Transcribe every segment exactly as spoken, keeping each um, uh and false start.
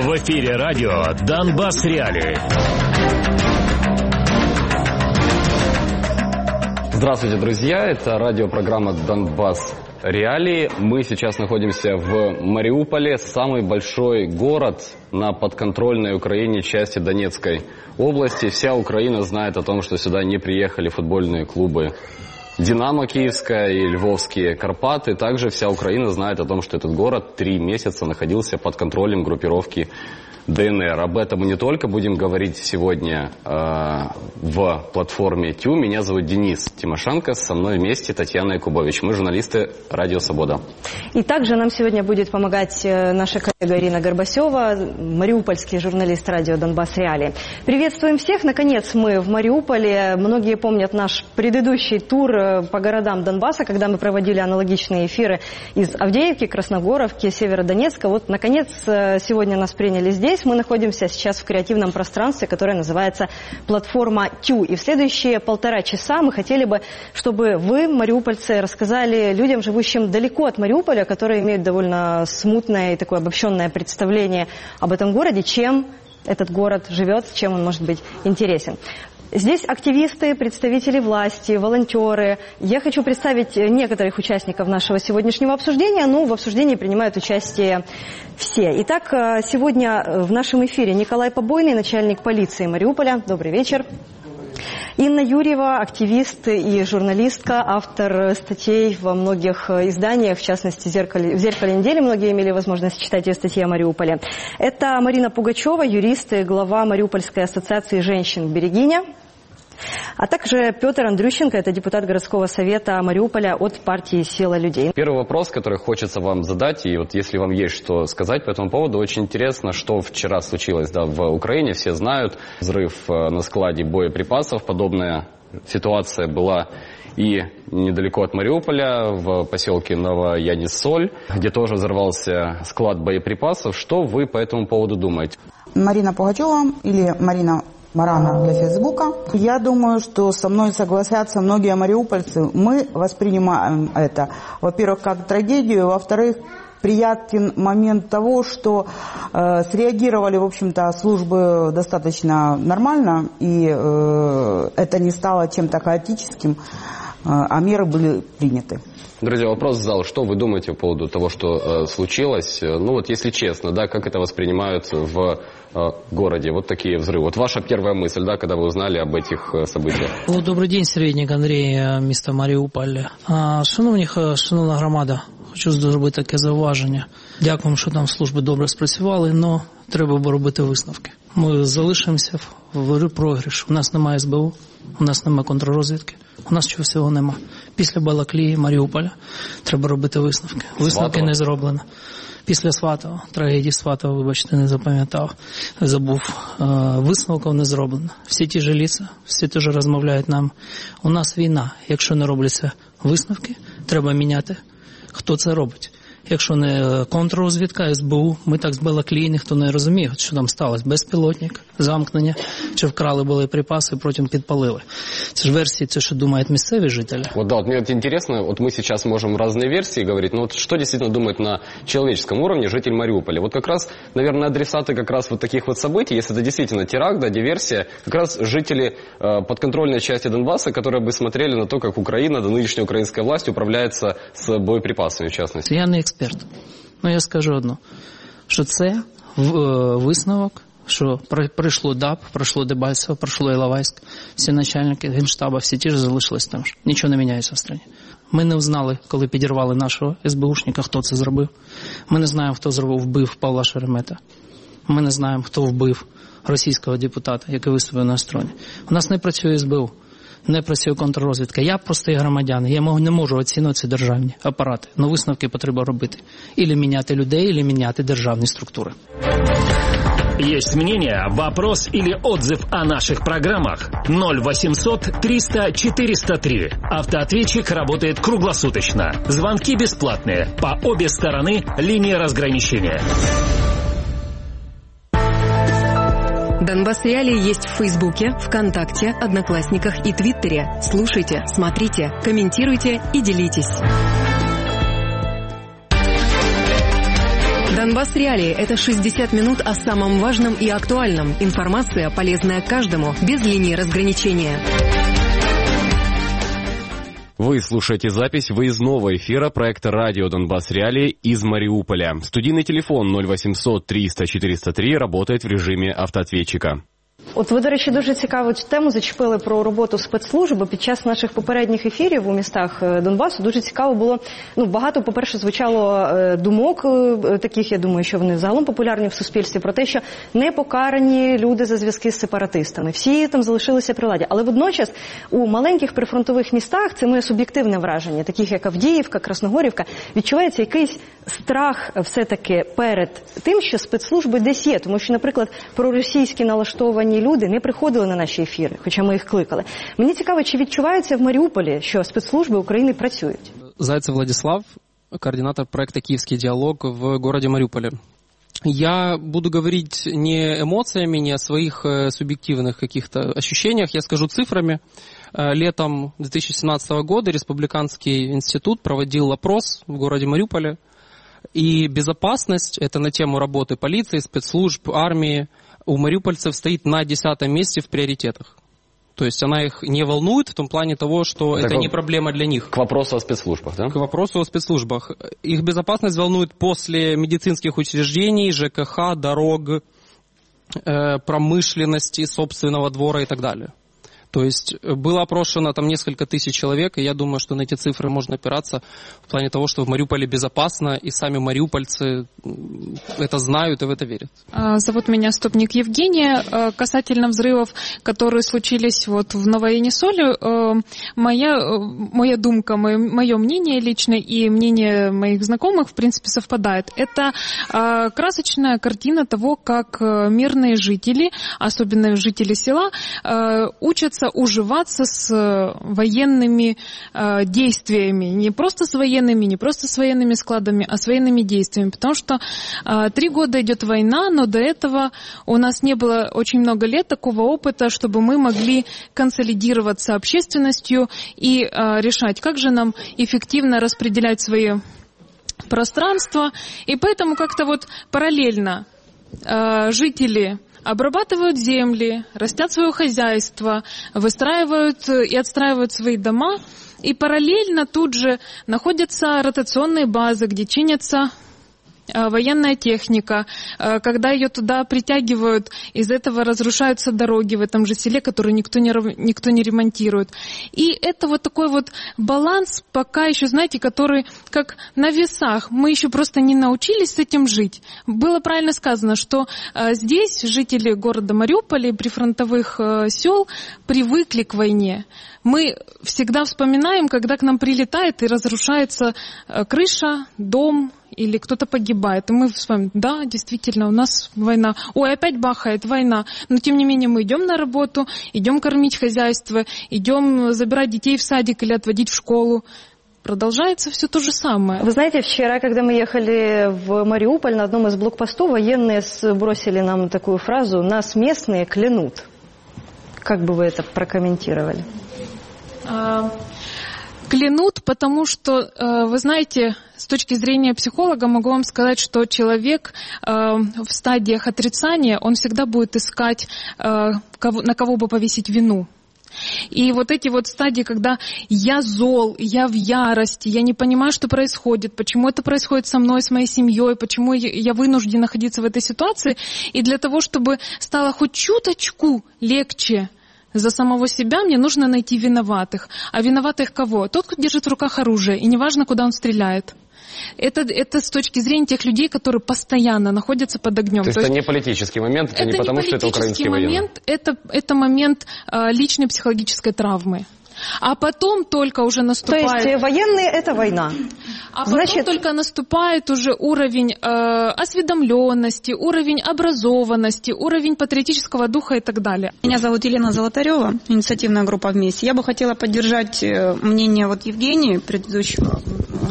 В эфире радио «Донбасс Реалии». Здравствуйте, друзья! Это радиопрограмма «Донбасс Реалии». Мы сейчас находимся в Мариуполе, самый большой город на подконтрольной Украине части Донецкой области. Вся Украина знает о том, что сюда не приехали футбольные клубы «Динамо» Киевская и львовские «Карпаты». Также вся Украина знает о том, что этот город три месяца находился под контролем группировки ДНР. Об этом мы не только будем говорить сегодня э, в платформе ТЮ. Меня зовут Денис Тимошенко, со мной вместе Татьяна Якубович. Мы журналисты «Радио Свобода». И также нам сегодня будет помогать наша коллега Ирина Горбасева, мариупольский журналист радио «Донбасс Реалии». Приветствуем всех! Наконец мы в Мариуполе. Многие помнят наш предыдущий тур по городам Донбасса, когда мы проводили аналогичные эфиры из Авдеевки, Красногоровки, Северодонецка. Вот, наконец, сегодня нас приняли здесь. Мы находимся сейчас в креативном пространстве, которое называется платформа ТЮ. И в следующие полтора часа мы хотели бы, чтобы вы, мариупольцы, рассказали людям, живущим далеко от Мариуполя, которые имеют довольно смутное и такое обобщенное представление об этом городе, чем этот город живет, чем он может быть интересен. Здесь активисты, представители власти, волонтеры. Я хочу представить некоторых участников нашего сегодняшнего обсуждения, но в обсуждении принимают участие все. Итак, сегодня в нашем эфире Николай Побойный, начальник полиции Мариуполя. Добрый вечер. Инна Юрьева, активист и журналистка, автор статей во многих изданиях, в частности, в «Зеркале, в «Зеркале недели». Многие имели возможность читать ее статьи о Мариуполе. Это Марина Пугачева, юрист и глава Мариупольской ассоциации женщин «Берегиня». А также Петр Андрющенко, это депутат городского совета Мариуполя от партии «Сила людей». Первый вопрос, который хочется вам задать, и вот если вам есть что сказать по этому поводу, очень интересно, что вчера случилось да, в Украине. Все знают, взрыв на складе боеприпасов. Подобная ситуация была и недалеко от Мариуполя, в поселке Новоянис-Соль, где тоже взорвался склад боеприпасов. Что вы по этому поводу думаете? Марина Пугачева или Марина Марана для Фейсбука. Я думаю, что со мной согласятся многие мариупольцы. Мы воспринимаем это, во-первых, как трагедию, во-вторых, приятен момент того, что э, среагировали, в общем-то, службы достаточно нормально, и э, это не стало чем-то хаотическим, э, а меры были приняты. Друзья, вопрос в зал. Что вы думаете по поводу того, что э, случилось? Ну вот, если честно, да, как это воспринимают в э, городе? Вот такие взрывы. Вот ваша первая мысль, да, когда вы узнали об этих э, событиях? О, добрий день, Середнік Андрій, місто Маріуполь. А, шановні, шановна громада, хочу зробити таке зауваження. Дякуємо, що там служби добре спрацювали, але треба робити висновки. Ми залишимося в програш. У нас немає ес бе у, у нас немає контррозвідки. У нас чого всього нема. Після Балаклії, Маріуполя треба робити висновки. Висновки Сватова. Не зроблено. Після Сватова, трагедії Сватова, вибачте, не запам'ятав, забув. Висновків не зроблено. Всі ті ж ліса, всі теж розмовляють нам. У нас війна. Якщо не робляться висновки, треба міняти, хто це робить. Якщо не контррозвідка, ес бе у, ми так з Балаклії, ніхто не розуміє, що там сталося. Безпілотник, замкнення, чи вкрали боєприпаси, потім підпалили. Це ж версии, це что думают місцеві жители. Вот да, вот мне вот интересно, вот мы сейчас можем разные версии говорить, но вот что действительно думает на человеческом уровне житель Мариуполя? Вот как раз, наверное, адресаты как раз вот таких вот событий, если это действительно теракт, да, диверсия, как раз жители э, подконтрольной части Донбасса, которые бы смотрели на то, как Украина, да, нынешняя украинская власть управляется с боеприпасами, в частности. Я не експерт, але я скажу одно, що це висновок, що пройшло ДАП, пройшло Дебальцево, пройшло Іловайськ, всі начальники Генштаба, всі ті ж залишились там ж. Нічого не міняється в країні. Ми не узнали, коли підірвали нашого ес бе ушника, хто це зробив. Ми не знаємо, хто зробив, вбив Павла Шеремета. Ми не знаємо, хто вбив російського депутата, який виступив на стороні. У нас не працює ес бе у, не працює контррозвідка. Я простий громадянин, я не можу оцінювати державні апарати. Но висновки потрібно робити. Ілі міняти людей, ілі міняти державні структури. Есть мнение, вопрос или отзыв о наших программах? ноль восемьсот триста четыреста три. Автоответчик работает круглосуточно. Звонки бесплатные. По обе стороны линии разграничения. Донбасс Реалии есть в Фейсбуке, ВКонтакте, Одноклассниках и Твиттере. Слушайте, смотрите, комментируйте и делитесь. Донбасс Реалии – это шестьдесят минут о самом важном и актуальном. Информация, полезная каждому, без линии разграничения. Вы слушаете запись выездного эфира проекта «Радио Донбасс Реалии» из Мариуполя. Студийный телефон ноль восемьсот триста четыреста три работает в режимі автоответчика. От ви, до речі, дуже цікаву тему зачепили про роботу спецслужб. Під час наших попередніх ефірів у містах Донбасу дуже цікаво було, ну, багато, по-перше, звучало думок таких, я думаю, що вони загалом популярні в суспільстві, про те, що не покарані люди за зв'язки з сепаратистами. Всі там залишилися при владі. Але водночас у маленьких прифронтових містах, це моє суб'єктивне враження, таких як Авдіївка, Красногорівка, відчувається якийсь страх все-таки перед тим, що спецслужби десь є. Тому що, наприклад, проросійські налаштовані люди не приходили на наші ефіри, хоча ми їх кликали. Мені цікаво, чи відчувається в Маріуполі, що спецслужби України працюють? Зайцев Владислав, координатор проекта «Киевский диалог» в городе Мариуполе. Я буду говорить не эмоциями, не о своих субъективных каких-то ощущениях, я скажу цифрами. Летом две тысячи семнадцатого года Республиканский институт проводил опрос в городе Мариуполе, и безопасность, это на тему работы полиции, спецслужб, армии, у мариупольцев стоит на десятом месте в приоритетах. То есть она их не волнует в том плане того, что так это не проблема для них. К вопросу о спецслужбах, да? К вопросу о спецслужбах. Их безопасность волнует после медицинских учреждений, ЖКХ, дорог, э, промышленности, собственного двора и так далее. То есть было опрошено там несколько тысяч человек, и я думаю, что на эти цифры можно опираться в плане того, что в Мариуполе безопасно, и сами мариупольцы это знают и в это верят. Зовут меня Стопник Евгения. Касательно взрывов, которые случились вот в Новоянисоле, моя, моя думка, мое, мое мнение личное и мнение моих знакомых, в принципе, совпадает. Это красочная картина того, как мирные жители, особенно жители села, учатся уживаться с военными э, действиями. Не просто с военными, не просто с военными складами, а с военными действиями. Потому что э, три года идет война, но до этого у нас не было очень много лет такого опыта, чтобы мы могли консолидироваться общественностью и э, решать, как же нам эффективно распределять свои пространства. И поэтому как-то вот параллельно э, жители обрабатывают земли, растят свое хозяйство, выстраивают и отстраивают свои дома, и параллельно тут же находятся ротационные базы, где чинятся военная техника. Когда ее туда притягивают, из этого разрушаются дороги в этом же селе, которые никто не, никто не ремонтирует. И это вот такой вот баланс, пока еще, знаете, который как на весах. Мы еще просто не научились с этим жить. Было правильно сказано, что здесь жители города Мариуполя и прифронтовых сел привыкли к войне. Мы всегда вспоминаем, когда к нам прилетает и разрушается крыша, дом, или кто-то погибает. И мы вспомним, да, действительно, у нас война. Ой, опять бахает, война. Но, тем не менее, мы идем на работу, идем кормить хозяйство, идем забирать детей в садик или отводить в школу. Продолжается все то же самое. Вы знаете, вчера, когда мы ехали в Мариуполь, на одном из блокпостов военные бросили нам такую фразу: «Нас местные клянут». Как бы вы это прокомментировали? А... Клянут, потому что, вы знаете, с точки зрения психолога могу вам сказать, что человек в стадиях отрицания, он всегда будет искать, на кого бы повесить вину. И вот эти вот стадии, когда я зол, я в ярости, я не понимаю, что происходит, почему это происходит со мной, с моей семьей, почему я вынужден находиться в этой ситуации, и для того, чтобы стало хоть чуточку легче за самого себя, мне нужно найти виноватых. А виноватых кого? Тот, кто держит в руках оружие, и неважно, куда он стреляет. Это, это с точки зрения тех людей, которые постоянно находятся под огнем. То есть, То есть это не политический момент, это, это не потому, что это украинские военные? Это, это момент э, личной психологической травмы. А потом только уже наступает... То есть военные – это война. А потом Значит... только наступает уже уровень э, осведомленности, уровень образованности, уровень патриотического духа и так далее. Меня зовут Елена Золотарева, инициативная группа «Вместе». Я бы хотела поддержать мнение вот Евгении, предыдущего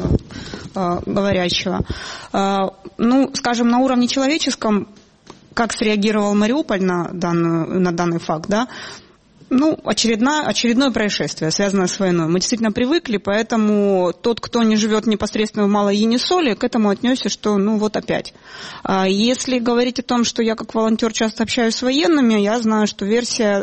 э, э, говорящего. Э, ну, скажем, на уровне человеческом, как среагировал Мариуполь на, данную, на данный факт, да, Ну, очередное, очередное происшествие, связанное с войной. Мы действительно привыкли, поэтому тот, кто не живет непосредственно в Малой Енисоле, к этому отнесся, что ну вот опять. Если говорить о том, что я как волонтер часто общаюсь с военными, я знаю, что версия...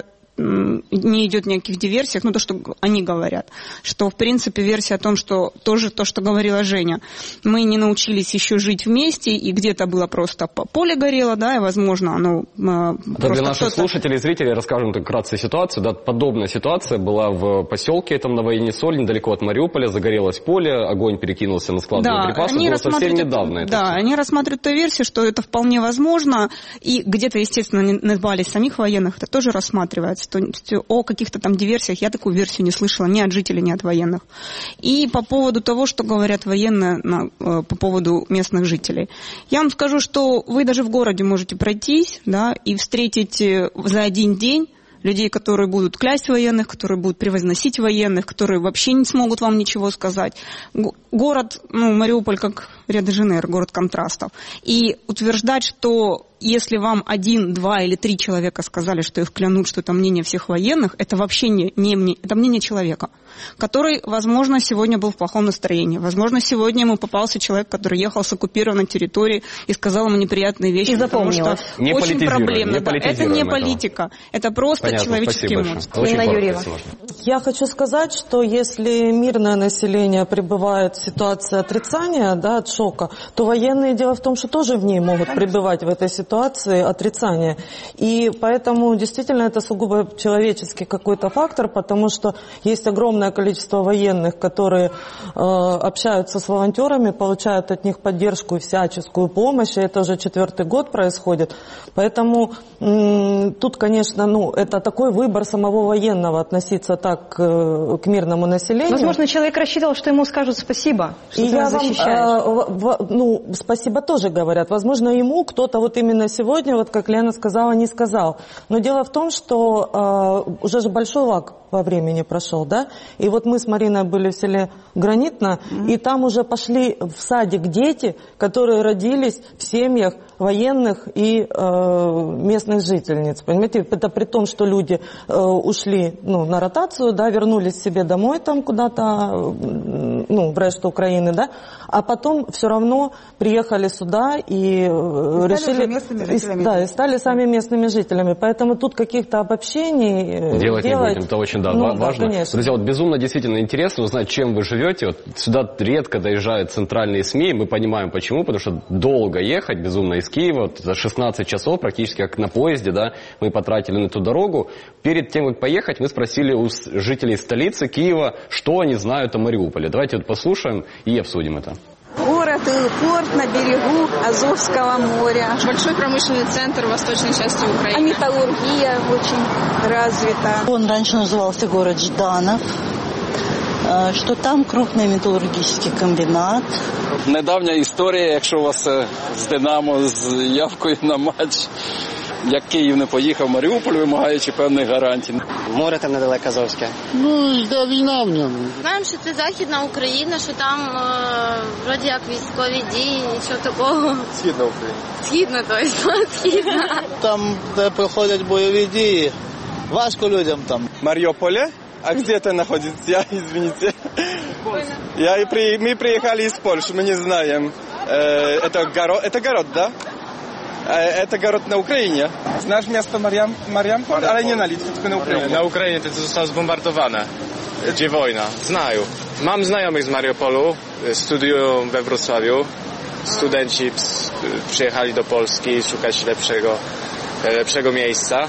не идет ни о каких диверсиях, ну то, что они говорят, что в принципе версия о том, что тоже то, что говорила Женя, мы не научились еще жить вместе, и где-то было просто поле горело, да, и возможно оно да, для наших слушателей и зрителей расскажем так вкратце ситуацию, да, подобная ситуация была в поселке этом Новоенисоль, недалеко от Мариуполя, загорелось поле, огонь перекинулся на склад боеприпасов, было совсем недавно. Это да, все. Они рассматривают ту версию, что это вполне возможно, и где-то, естественно, не назвались самих военных, это тоже рассматривается. То есть о каких-то там диверсиях я такую версию не слышала ни от жителей, ни от военных. И по поводу того, что говорят военные на, по поводу местных жителей. Я вам скажу, что вы даже в городе можете пройтись, да, и встретить за один день людей, которые будут клясть военных, которые будут превозносить военных, которые вообще не смогут вам ничего сказать. Город, ну, Мариуполь как Рио-де-Жанейро, город контрастов. И утверждать, что если вам один, два или три человека сказали, что их клянут, что это мнение всех военных, это вообще не, не мнение, это мнение человека, который, возможно, сегодня был в плохом настроении. Возможно, сегодня ему попался человек, который ехал с оккупированной территории и сказал ему неприятные вещи, и потому что не очень проблемно. Не да. Это не политика, это просто Понятно, человеческие эмоции. Инна Юрьева. Я хочу сказать, что если мирное население пребывает в ситуации отрицания, да, от шока, то военные, дело в том, что тоже в ней могут пребывать в этой ситуации отрицания. И поэтому действительно это сугубо человеческий какой-то фактор, потому что есть огромное количество военных, которые э, общаются с волонтерами, получают от них поддержку и всяческую помощь, и это уже четвертый год происходит. Поэтому м, тут, конечно, ну, это такой выбор самого военного относиться так э, к мирному населению. Возможно, человек рассчитывал, что ему скажут спасибо, что и ты я нас вам, защищаешь. э, в, в, ну, спасибо тоже говорят. Возможно, ему кто-то вот именно сегодня, вот как Лена сказала, не сказал. Но дело в том, что э, уже же большой лаг во времени прошел, да? И вот мы с Мариной были в селе Гранитно, mm-hmm. и там уже пошли в садик дети, которые родились в семьях военных и э, местных жительниц. Понимаете, это при том, что люди э, ушли ну, на ротацию, да, вернулись себе домой там куда-то, ну, в решту Украины, да, а потом все равно приехали сюда и, и решили... И, да, и стали сами местными жителями. Поэтому тут каких-то обобщений делать, делать не будем, это очень да, ну, важно. Да, друзья, вот безумно действительно интересно узнать, чем вы живете. Вот сюда редко доезжают центральные СМИ, мы понимаем почему, потому что долго ехать, безумно из Киева, вот за шестнадцать часов, практически как на поезде, да, мы потратили на эту дорогу. Перед тем, как поехать, мы спросили у жителей столицы Киева, что они знают о Мариуполе. Давайте вот послушаем и обсудим это. Город и порт на берегу Азовского моря. Большой промышленный центр в восточной части Украины. А металлургия очень развита. Он раньше назывался город Жданов, что там крупный металлургический комбинат. Недавня історія, якщо у вас з Динамо, з явкою на матч. Як Київ не поїхав, Маріуполь, вимагаючи певних гарантій. Море там недалеко Азовське. Ну, йде війна в ньому. Знаємо, що це Західна Україна, що там е, вроді як військові дії, нічого такого. Східна Україна. Східна, тобто, східна. Там, де проходять бойові дії, важко людям там. Маріуполе? А где это находится? Извините. Я, мы приехали из Польши, мы не знаем. Это город, это город, да? Это город на Ukrainie. Znasz miasto Mariam, Mariampol, ale nie na Litwie, tylko na Ukrainie. Na Ukrainie to zostało zbombardowane, gdzie wojna. Znają. Mam znajomych z Mariupolu, studiują we Wrocławiu. Studenci przyjechali do Polski szukać lepszego, lepszego miejsca.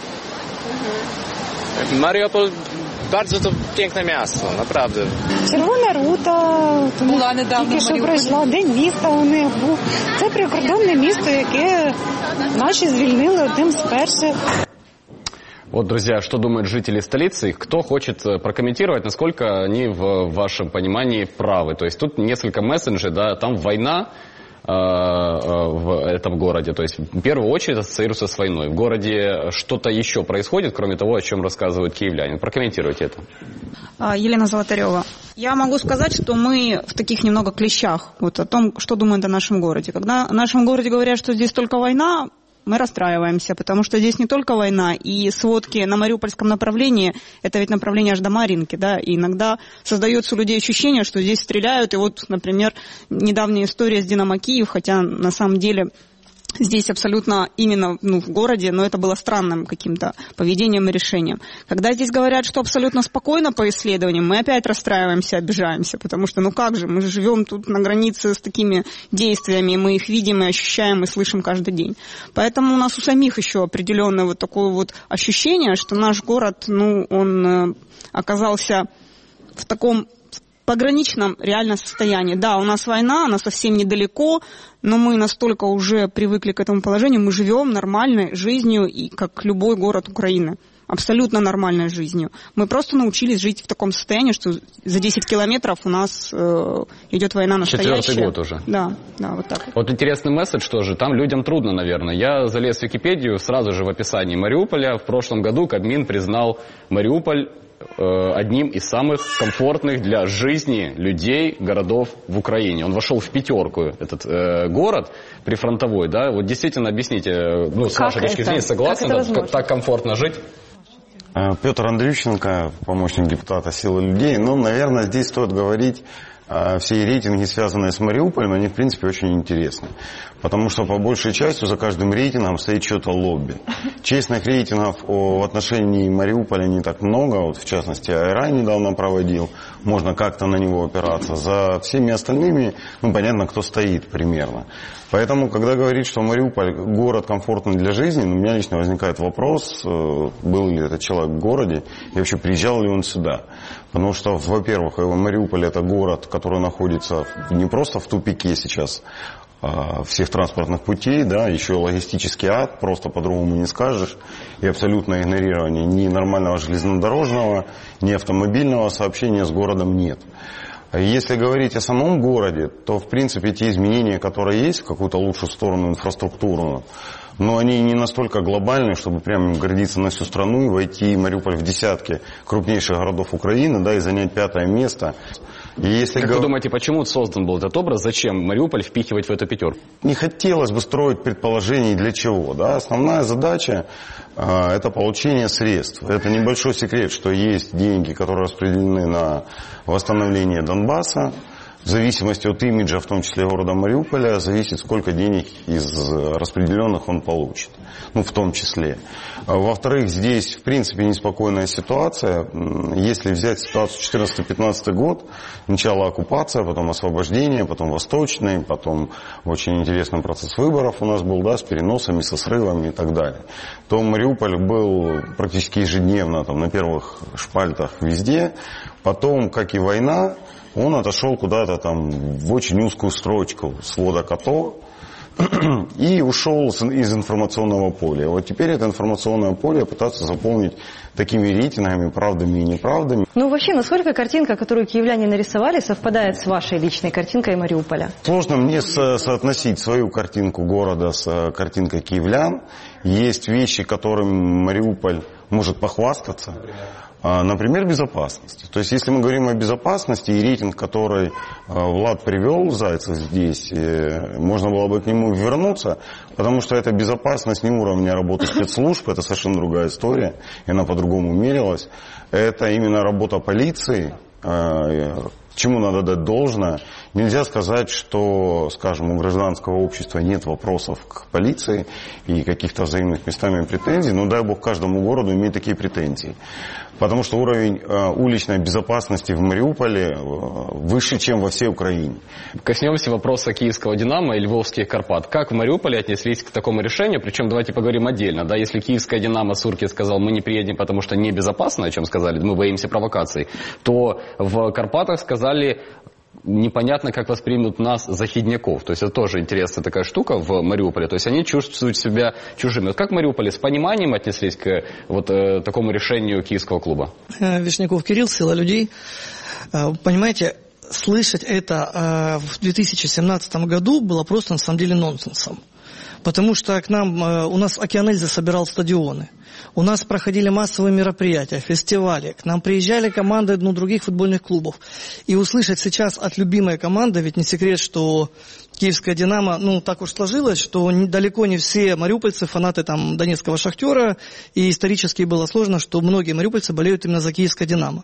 Mariupol bardzo to piękne miasto, naprawdę. Червона рута, тому тільки що пройшла, День міста у них був. Це прикордонне місто, яке наші звільнили одним з перших. Вот, друзья, что думают жители столицы? Кто хочет прокомментировать, насколько они в вашем понимании правы? То есть тут несколько месседжей, да, там война э, в этом городе. То есть в первую очередь ассоциируется с войной. В городе что-то еще происходит, кроме того, о чем рассказывают киевляне. Прокомментируйте это. Елена Золотарева. Я могу сказать, что мы в таких немного клещах, вот о том, что думают о нашем городе. Когда о нашем городе говорят, что здесь только война, мы расстраиваемся, потому что здесь не только война, и сводки на мариупольском направлении, это ведь направление аж до Марьинки, да, и иногда создается у людей ощущение, что здесь стреляют, и вот, например, недавняя история с Динамо Киев, хотя на самом деле здесь абсолютно именно ну, в городе, но это было странным каким-то поведением и решением. Когда здесь говорят, что абсолютно спокойно по исследованиям, мы опять расстраиваемся, обижаемся, потому что ну как же, мы же живем тут на границе с такими действиями, мы их видим и ощущаем, и слышим каждый день. Поэтому у нас у самих еще определенное вот такое вот ощущение, что наш город, ну, он оказался в таком пограничном реально состоянии. Да, у нас война, она совсем недалеко, но мы настолько уже привыкли к этому положению, мы живем нормальной жизнью, и как любой город Украины. Абсолютно нормальной жизнью. Мы просто научились жить в таком состоянии, что за десять километров у нас э, идет война настоящая. Четвертый год уже. Да, да, вот так. Вот интересный месседж тоже. Там людям трудно, наверное. Я залез в Википедию, сразу же в описании Мариуполя. В прошлом году Кабмин признал Мариуполь одним из самых комфортных для жизни людей городов в Украине. Он вошел в пятерку, этот э, город прифронтовой, да? Вот действительно объясните, ну, с вашей точки зрения, согласны, да, как так комфортно жить? Петр Андрющенко, помощник депутата «Силы людей». Ну, наверное, здесь стоит говорить, все рейтинги, связанные с Мариуполем, они, в принципе, очень интересны. Потому что, по большей части, за каждым рейтингом стоит что-то лобби. Честных рейтингов в отношении Мариуполя не так много. Вот, в частности, Айрай недавно проводил. Можно как-то на него опираться. За всеми остальными, ну, понятно, кто стоит примерно. Поэтому, когда говорит, что Мариуполь город комфортный для жизни, у меня лично возникает вопрос, был ли этот человек в городе и вообще приезжал ли он сюда. Потому что, во-первых, Мариуполь это город, который находится не просто в тупике сейчас всех транспортных путей, да, еще логистический ад, просто по-другому не скажешь, и абсолютное игнорирование ни нормального железнодорожного, ни автомобильного сообщения с городом нет. Если говорить о самом городе, то, в принципе, те изменения, которые есть в какую-то лучшую сторону инфраструктурную, но они не настолько глобальные, чтобы прям гордиться на всю страну и войти Мариуполь в десятки крупнейших городов Украины, да, и занять пятое место. И если как го... вы думаете, почему создан был этот образ? Зачем Мариуполь впихивать в эту пятерку? Не хотелось бы строить предположений для чего. Да? Основная задача э, это получение средств. Это небольшой секрет, что есть деньги, которые распределены на восстановление Донбасса. В зависимости от имиджа, в том числе города Мариуполя, зависит, сколько денег из распределенных он получит. Ну, в том числе. Во-вторых, здесь, в принципе, неспокойная ситуация. Если взять ситуацию четырнадцатый-пятнадцатый год, начало оккупация, потом освобождение, потом восточный, потом очень интересный процесс выборов у нас был, да, с переносами, со срывами и так далее, то Мариуполь был практически ежедневно там, на первых шпальтах везде. Потом, как и война, он отошел куда-то там в очень узкую строчку свода КАТО и ушел из информационного поля. Вот теперь это информационное поле пытаться заполнить такими рейтингами, правдами и неправдами. Ну, вообще, насколько картинка, которую киевляне нарисовали, совпадает с вашей личной картинкой Мариуполя? Сложно мне со- соотносить свою картинку города с картинкой киевлян. Есть вещи, которыми Мариуполь может похвастаться. Например, безопасность. То есть, если мы говорим о безопасности, и рейтинг, который Влад привел, Зайцев здесь, можно было бы к нему вернуться, потому что это безопасность не уровня работы спецслужб, это совершенно другая история, и она по-другому мерилась. Это именно работа полиции, чему надо дать должное. Нельзя сказать, что, скажем, у гражданского общества нет вопросов к полиции и каких-то взаимных местами претензий, но дай бог каждому городу иметь такие претензии. Потому что уровень э, уличной безопасности в Мариуполе э, выше, чем во всей Украине. Коснемся вопроса киевского «Динамо» и львовских «Карпат». Как в Мариуполе отнеслись к такому решению? Причем давайте поговорим отдельно. Да, если киевская «Динамо» Суркис сказал, мы не приедем, потому что небезопасно, о чем сказали, мы боимся провокаций, то в Карпатах сказали, непонятно, как воспримут нас захидняков. То есть это тоже интересная такая штука в Мариуполе. То есть они чувствуют себя чужими. Вот как в Мариуполе с пониманием отнеслись к вот э, такому решению киевского клуба? Вишняков Кирилл, «Сила людей». Понимаете, слышать это в две тысячи семнадцатом году было просто на самом деле нонсенсом. Потому что к нам, у нас Океан Эльзы собирал стадионы. У нас проходили массовые мероприятия, фестивали. К нам приезжали команды ну, других футбольных клубов. И услышать сейчас от любимой команды, ведь не секрет, что киевская «Динамо», ну, так уж сложилось, что далеко не все мариупольцы фанаты там Донецкого «Шахтера», и исторически было сложно, что многие мариупольцы болеют именно за киевское «Динамо».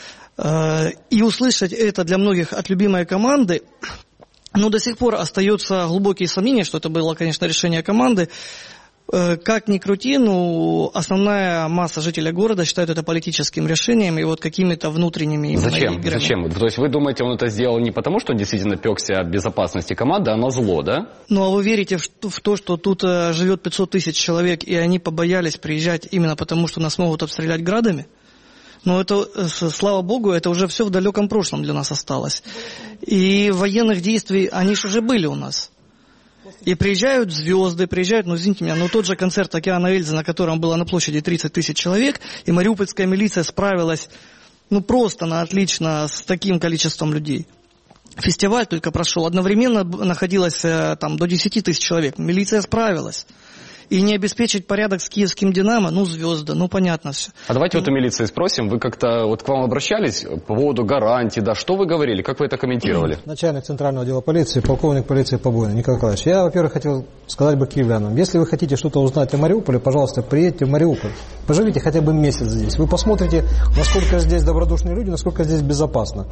И услышать это для многих от любимой команды, но до сих пор остаются глубокие сомнения, что это было, конечно, решение команды. Как ни крути, ну, основная масса жителей города считает это политическим решением и вот какими-то внутренними Зачем? играми. Зачем? То есть вы думаете, он это сделал не потому, что он действительно пекся о безопасности команды, а на зло, да? Ну, а вы верите в, в то, что тут живет пятьсот тысяч человек, и они побоялись приезжать именно потому, что нас могут обстрелять градами? Но это, слава богу, это уже все в далеком прошлом для нас осталось. И военных действий, они же уже были у нас. И приезжают звезды, приезжают, ну, извините меня, ну, тот же концерт «Океана Эльзы», на котором было на площади тридцать тысяч человек, и мариупольская милиция справилась, ну, просто на отлично с таким количеством людей. Фестиваль только прошел, одновременно находилось там до десяти тысяч человек, милиция справилась. И не обеспечить порядок с киевским «Динамо», ну, звезды, ну, понятно все. А давайте вот у милиции спросим, вы как-то вот к вам обращались по поводу гарантий, да, что вы говорили, как вы это комментировали? Начальник Центрального отдела полиции, полковник полиции Побойный Николай Николаевич. Я, во-первых, хотел сказать бы киевлянам, если вы хотите что-то узнать о Мариуполе, пожалуйста, приедьте в Мариуполь, поживите хотя бы месяц здесь. Вы посмотрите, насколько здесь добродушные люди, насколько здесь безопасно.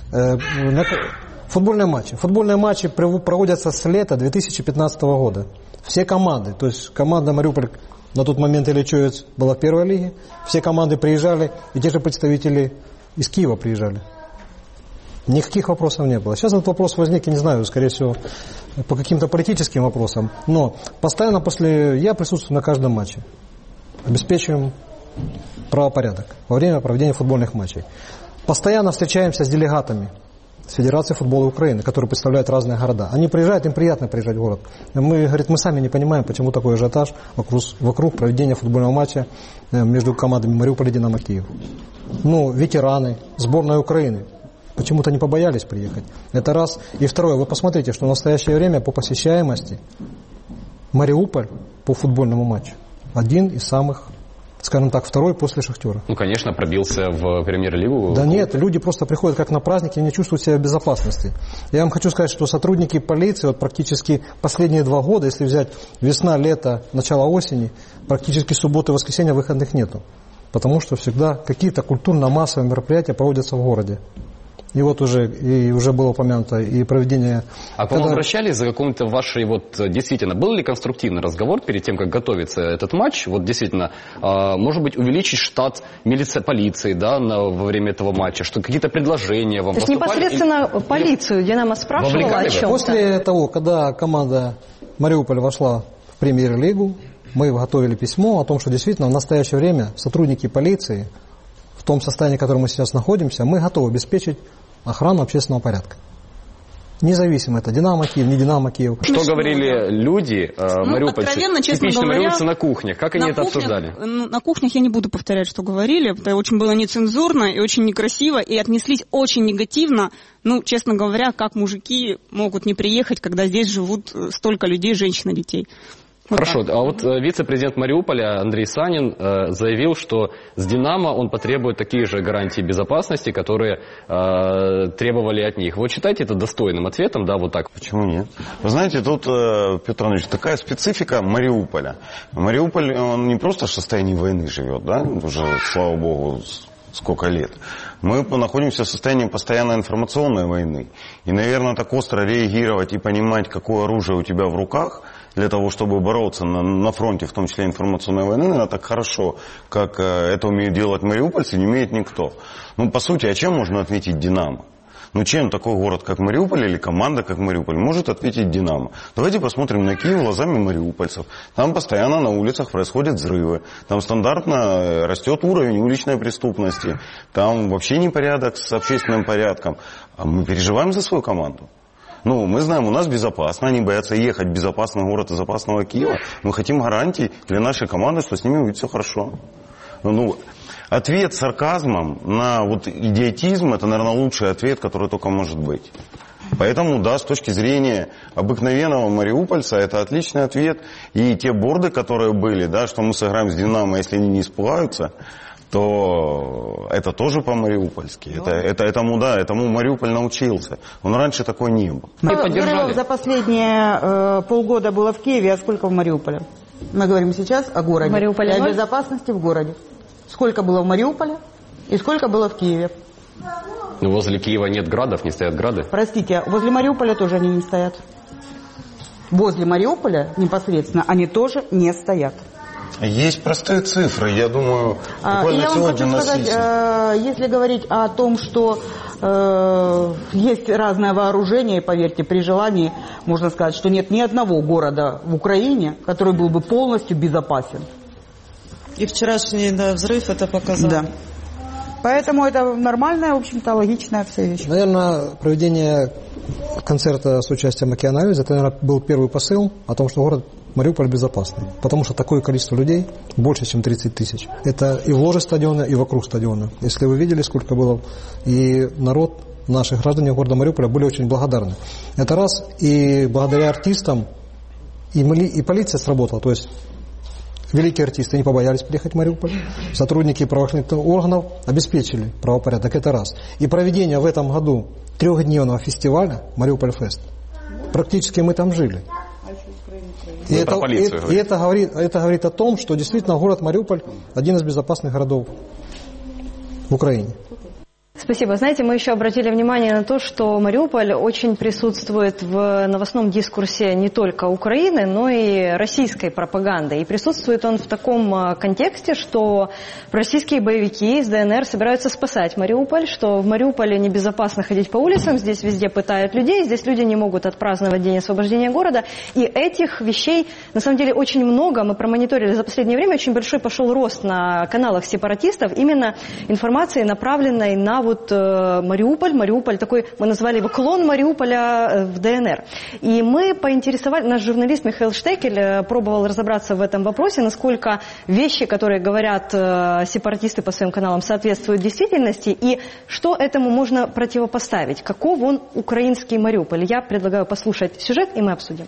Футбольные матчи. Футбольные матчи проводятся с лета две тысячи пятнадцатого года. Все команды, то есть команда Мариуполь на тот момент Ильичевец была в первой лиге, все команды приезжали, и те же представители из Киева приезжали. Никаких вопросов не было. Сейчас этот вопрос возник, я не знаю, скорее всего, по каким-то политическим вопросам, но постоянно после... Я присутствую на каждом матче. Обеспечиваем правопорядок во время проведения футбольных матчей. Постоянно встречаемся с делегатами с Федерации футбола Украины, которые представляют разные города. Они приезжают, им приятно приезжать в город. Мы, говорит, мы сами не понимаем, почему такой ажиотаж вокруг, вокруг проведения футбольного матча между командами Мариуполь и Динамо Киев. Ну, ветераны, сборная Украины почему-то не побоялись приехать. Это раз. И второе, вы посмотрите, что в настоящее время по посещаемости Мариуполь по футбольному матчу один из самых, скажем так, второй после «Шахтера». Ну, конечно, пробился в премьер-лигу. Да нет, люди просто приходят как на праздники и не чувствуют себя в безопасности. Я вам хочу сказать, что сотрудники полиции вот практически последние два года, если взять весна, лето, начало осени, практически субботы и воскресенья выходных нету. Потому что всегда какие-то культурно-массовые мероприятия проводятся в городе. И вот уже, и уже было упомянуто и проведение... А к вам когда... обращались за каком-то вашей, вот, действительно, был ли конструктивный разговор перед тем, как готовится этот матч? Вот, действительно, а, может быть, увеличить штат милиции, полиции, да, на, во время этого матча? Что какие-то предложения вам поступали? То есть непосредственно и... полицию «Динамо» спрашивала о чем-то? После того, когда команда Мариуполь вошла в премьер-лигу, мы готовили письмо о том, что действительно в настоящее время сотрудники полиции, в том состоянии, в котором мы сейчас находимся, мы готовы обеспечить охрану общественного порядка. Независимо это Динамо Киев, не Динамо Киев. Что ну, говорили люди, э, мариупольцы, ну, типичные мариупольцы на кухнях? Как они это кухнях, обсуждали? На кухнях я не буду повторять, что говорили. Это очень было нецензурно и очень некрасиво. И отнеслись очень негативно. Ну, честно говоря, как мужики могут не приехать, когда здесь живут столько людей, женщин и детей. Вот Хорошо, так. а вот э, вице-президент Мариуполя Андрей Санин э, заявил, что с «Динамо» он потребует такие же гарантии безопасности, которые э, требовали от них. Вы считаете это достойным ответом, да, вот так? Почему нет? Вы знаете, тут, э, Петр Андреевич, такая специфика Мариуполя. Мариуполь, он не просто в состоянии войны живет, да, уже, слава богу, сколько лет. Мы находимся в состоянии постоянной информационной войны. И, наверное, так остро реагировать и понимать, какое оружие у тебя в руках, для того, чтобы бороться на, на фронте, в том числе информационной войны, наверное, так хорошо, как э, это умеют делать мариупольцы, не умеет никто. Ну, по сути, а чем можно ответить «Динамо»? Ну, чем такой город, как Мариуполь, или команда, как Мариуполь, может ответить «Динамо»? Давайте посмотрим на Киев глазами мариупольцев. Там постоянно на улицах происходят взрывы. Там стандартно растет уровень уличной преступности. Там вообще непорядок с общественным порядком. А мы переживаем за свою команду. Ну, мы знаем, у нас безопасно, они боятся ехать в безопасный город из опасного Киева. Мы хотим гарантий для нашей команды, что с ними будет все хорошо. Ну, Ответ сарказмом на вот идиотизм – это, наверное, лучший ответ, который только может быть. Поэтому, да, с точки зрения обыкновенного мариупольца, это отличный ответ. И те борды, которые были, да, что мы сыграем с «Динамо», если они не испугаются, то это тоже по-мариупольски. Это, это, этому, да, этому Мариуполь научился. Он раньше такой не был. Героев за последние э, полгода было в Киеве, а сколько в Мариуполе? Мы говорим сейчас о городе. Мариуполе и о безопасности в городе. Сколько было в Мариуполе и сколько было в Киеве? Ну, возле Киева нет градов, не стоят грады. Простите, возле Мариуполя тоже они не стоят. Возле Мариуполя непосредственно они тоже не стоят. Есть простые цифры, я думаю, буквально я вам сегодня хочу сказать, э, если говорить о том, что э, есть разное вооружение, поверьте, при желании можно сказать, что нет ни одного города в Украине, который был бы полностью безопасен. И вчерашний да, взрыв это показал. Да. Поэтому это нормальная, в общем-то, логичная вся вещь. Наверное, проведение концерта с участием Океанализа, это, наверное, был первый посыл о том, что город Мариуполь безопасный. Потому что такое количество людей, больше, чем тридцать тысяч. Это и в ложе стадиона, и вокруг стадиона. Если вы видели, сколько было. И народ, наши граждане города Мариуполя были очень благодарны. Это раз. И благодаря артистам и, и полиция сработала. То есть великие артисты не побоялись приехать в Мариуполь. Сотрудники правоохранительных органов обеспечили правопорядок. Это раз. И проведение в этом году трехдневного фестиваля Мариуполь Фест. Практически мы там жили. И, это, и, и это, говорит, это говорит о том, что действительно город Мариуполь один из безопасных городов в Украине. Спасибо. Знаете, мы еще обратили внимание на то, что Мариуполь очень присутствует в новостном дискурсе не только Украины, но и российской пропаганды. И присутствует он в таком контексте, что российские боевики из ДНР собираются спасать Мариуполь, что в Мариуполе небезопасно ходить по улицам, здесь везде пытают людей, здесь люди не могут отпраздновать день освобождения города. И этих вещей, на самом деле, очень много. Мы промониторили за последнее время, очень большой пошел рост на каналах сепаратистов именно информации, направленной на вот Мариуполь, Мариуполь, такой, мы назвали его клон Мариуполя в ДНР. И мы поинтересовали, наш журналист Михаил Штекель пробовал разобраться в этом вопросе, насколько вещи, которые говорят сепаратисты по своим каналам, соответствуют действительности, и что этому можно противопоставить, каков он украинский Мариуполь. Я предлагаю послушать сюжет, и мы обсудим.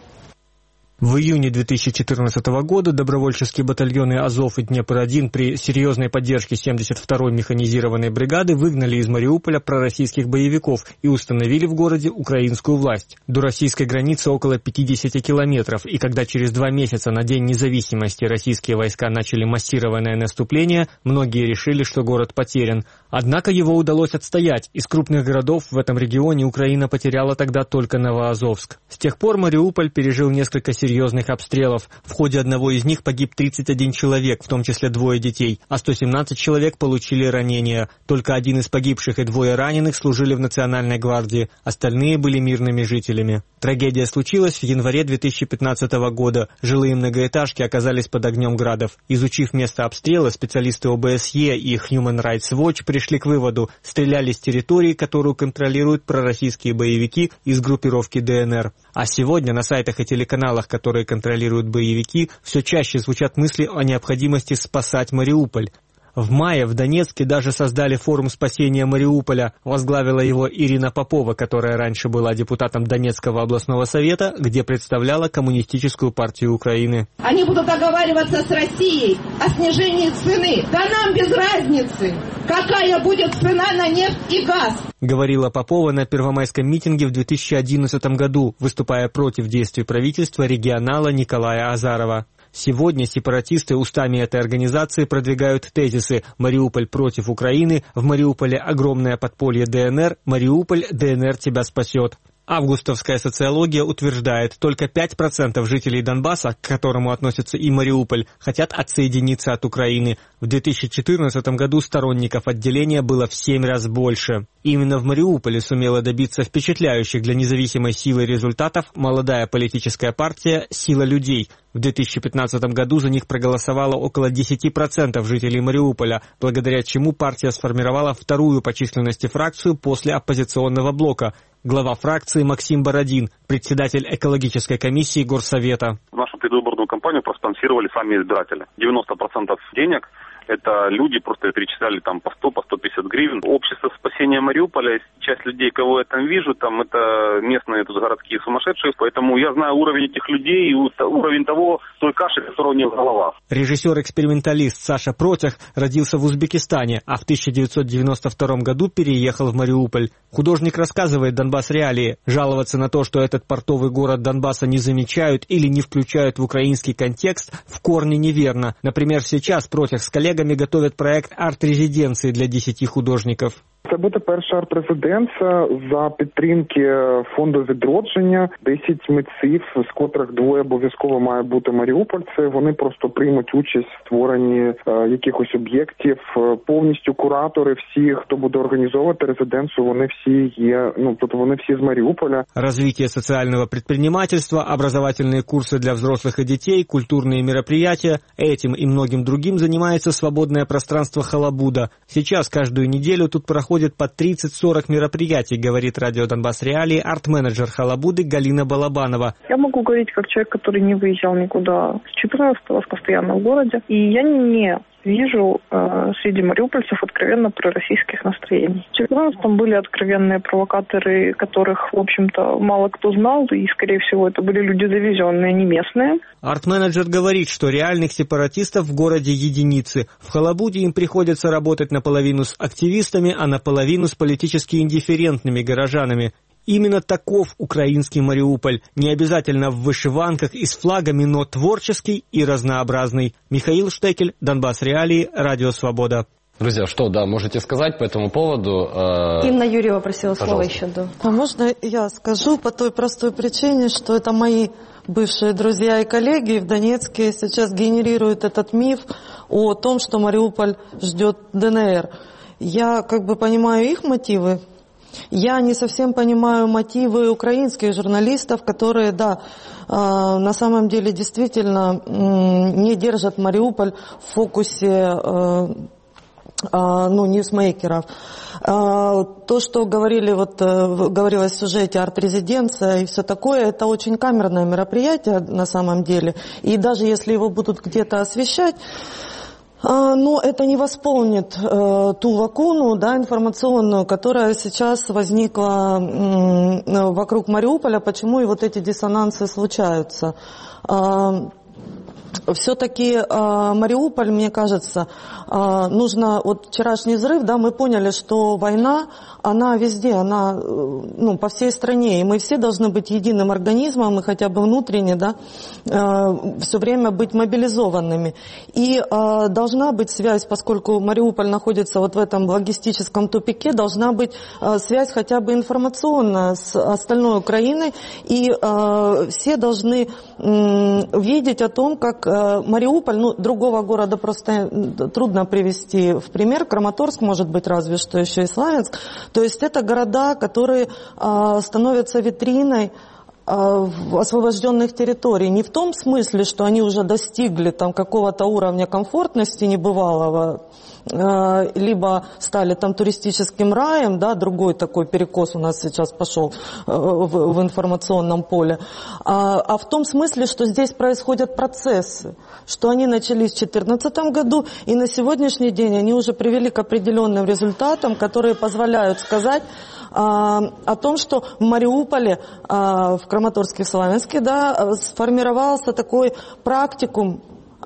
В июне две тысячи четырнадцатого года добровольческие батальоны «Азов» и «Днепр-один» при серьезной поддержке семьдесят второй механизированной бригады выгнали из Мариуполя пророссийских боевиков и установили в городе украинскую власть. До российской границы около пятидесяти километров, и когда через два месяца на День независимости российские войска начали массированное наступление, многие решили, что город потерян. Однако его удалось отстоять. Из крупных городов в этом регионе Украина потеряла тогда только Новоазовск. С тех пор Мариуполь пережил несколько серьезных обстрелов. В ходе одного из них погиб тридцать один человек, в том числе двое детей, а сто семнадцать человек получили ранения. Только один из погибших и двое раненых служили в Национальной гвардии, остальные были мирными жителями. Трагедия случилась в январе две тысячи пятнадцатого года. Жилые многоэтажки оказались под огнем градов. Изучив место обстрела, специалисты О Бэ Эс Е и Human Rights Watch пришли к выводу: стреляли с территории, которую контролируют пророссийские боевики из группировки Дэ Эн Эр. А сегодня на сайтах и телеканалах, которые контролируют боевики, все чаще звучат мысли о необходимости спасать Мариуполь. В мае в Донецке даже создали форум спасения Мариуполя. Возглавила его Ирина Попова, которая раньше была депутатом Донецкого областного совета, где представляла Коммунистическую партию Украины. Они будут договариваться с Россией о снижении цены. Да нам без разницы, какая будет цена на нефть и газ. Говорила Попова на первомайском митинге в две тысячи одиннадцатом году, выступая против действий правительства регионала Николая Азарова. Сегодня сепаратисты устами этой организации продвигают тезисы: «Мариуполь против Украины», «В Мариуполе огромное подполье Дэ Эн Эр», «Мариуполь, Дэ Эн Эр тебя спасет». Августовская социология утверждает, только пять процентов жителей Донбасса, к которому относится и Мариуполь, хотят отсоединиться от Украины. В две тысячи четырнадцатом году сторонников отделения было в семь раз больше. Именно в Мариуполе сумела добиться впечатляющих для независимой силы результатов молодая политическая партия «Сила людей». В две тысячи пятнадцатом году за них проголосовало около десяти процентов жителей Мариуполя, благодаря чему партия сформировала вторую по численности фракцию после оппозиционного блока. Глава фракции Максим Бородин, председатель экологической комиссии Горсовета. Нашу предвыборную кампанию проспонсировали сами избиратели. девяносто процентов денег Это люди просто перечисляли там по сто, по сто пятьдесят гривен. Общество спасения Мариуполя, часть людей, кого я там вижу, там это местные тут городские сумасшедшие, поэтому я знаю уровень этих людей и уровень того, той каши, которая у них в головах. Режиссер-эксперименталист Саша Протях родился в Узбекистане, а в тысяча девятьсот девяносто втором году переехал в Мариуполь. Художник рассказывает «Донбасс Реалии». Жаловаться на то, что этот портовый город Донбасса не замечают или не включают в украинский контекст, в корне неверно. Например, сейчас Протях с коллегами готовят проект арт-резиденции для десяти художников. Це буде перша арт-резиденція за підтримки фонду відродження. Десять митців, з котрих двоє обов'язково має бути маріупольці. Вони просто приймуть участь в створенні е, якихось об'єктів. Повністю куратори, всі, хто буде організовувати резиденцію, вони всі є, ну, тобто вони всі з Маріуполя. Развитие социального предпринимательства, образовательные курсы для взрослых и детей, культурные мероприятия. Этим и многим другим занимается свободное пространство Халабуда. Сейчас каждую неделю тут проходит Проходит по тридцать-сорок мероприятий, говорит радио Донбасс Реалии арт-менеджер Халабуды Галина Балабанова. Я могу говорить как человек, который не выезжал никуда с четырнадцатого, постоянно в городе. И я не вижу э, среди мариупольцев откровенно пророссийских настроений. В четырнадцатом были откровенные провокаторы, которых, в общем-то, мало кто знал, и, скорее всего, это были люди завезенные, не местные. Арт-менеджер говорит, что реальных сепаратистов в городе единицы. В Халабуде им приходится работать наполовину с активистами, а наполовину с политически индифферентными горожанами. Именно таков украинский Мариуполь. Не обязательно в вышиванках и с флагами, но творческий и разнообразный. Михаил Штекель, Донбасс Реалии, Радио Свобода. Друзья, что, да, можете сказать по этому поводу? Э... Инна Юрьева просила слова еще. Да. А можно я скажу по той простой причине, что это мои бывшие друзья и коллеги в Донецке сейчас генерируют этот миф о том, что Мариуполь ждет ДНР. Я как бы понимаю их мотивы. Я не совсем понимаю мотивы украинских журналистов, которые, да, на самом деле действительно не держат Мариуполь в фокусе, ну, ньюсмейкеров. То, что говорили, вот, говорилось в сюжете арт-резиденция и все такое, это очень камерное мероприятие на самом деле. И даже если его будут где-то освещать, но это не восполнит э, ту лакуну, да, информационную, которая сейчас возникла э, вокруг Мариуполя, почему и вот эти диссонансы случаются. Э, все-таки э, Мариуполь, мне кажется, э, нужно, вот вчерашний взрыв, да, мы поняли, что война, она везде, она, ну, по всей стране, и мы все должны быть единым организмом, и хотя бы внутренне, да, э, все время быть мобилизованными. И э, должна быть связь, поскольку Мариуполь находится вот в этом логистическом тупике, должна быть э, связь хотя бы информационная с остальной Украиной, и э, все должны э, видеть о том, как э, Мариуполь, ну, другого города просто трудно привести в пример, Краматорск, может быть, разве что еще и Славянск. То есть это города, которые а, становятся витриной а, освобожденных территорий. Не в том смысле, что они уже достигли там какого-то уровня комфортности небывалого, а, либо стали там туристическим раем, да, другой такой перекос у нас сейчас пошел а, в, в информационном поле, а, а в том смысле, что здесь происходят процессы, что они начались в две тысячи четырнадцатом году, и на сегодняшний день они уже привели к определенным результатам, которые позволяют сказать а, о том, что в Мариуполе, а, в Краматорске, в Славянске, да, сформировался такой практикум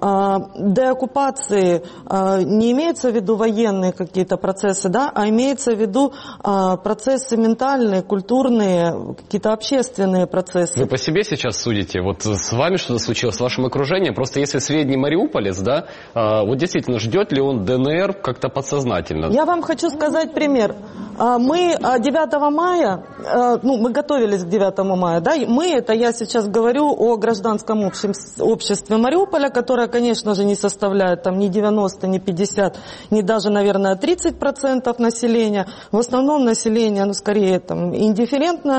деоккупации. Не имеется в виду военные какие-то процессы, да, а имеется в виду процессы ментальные, культурные, какие-то общественные процессы. Вы по себе сейчас судите? Вот с вами что-то случилось, с вашим окружением? Просто если средний мариуполец, да, вот действительно, ждет ли он ДНР как-то подсознательно? Я вам хочу сказать пример. Мы девятого мая, ну, мы готовились к девятому мая, да, мы, это я сейчас говорю о гражданском обществе Мариуполя, которое, конечно же, не составляет там ни девяносто, ни пятьдесят, ни даже, наверное, тридцать процентов населения. В основном население, ну, скорее, там, индифферентно,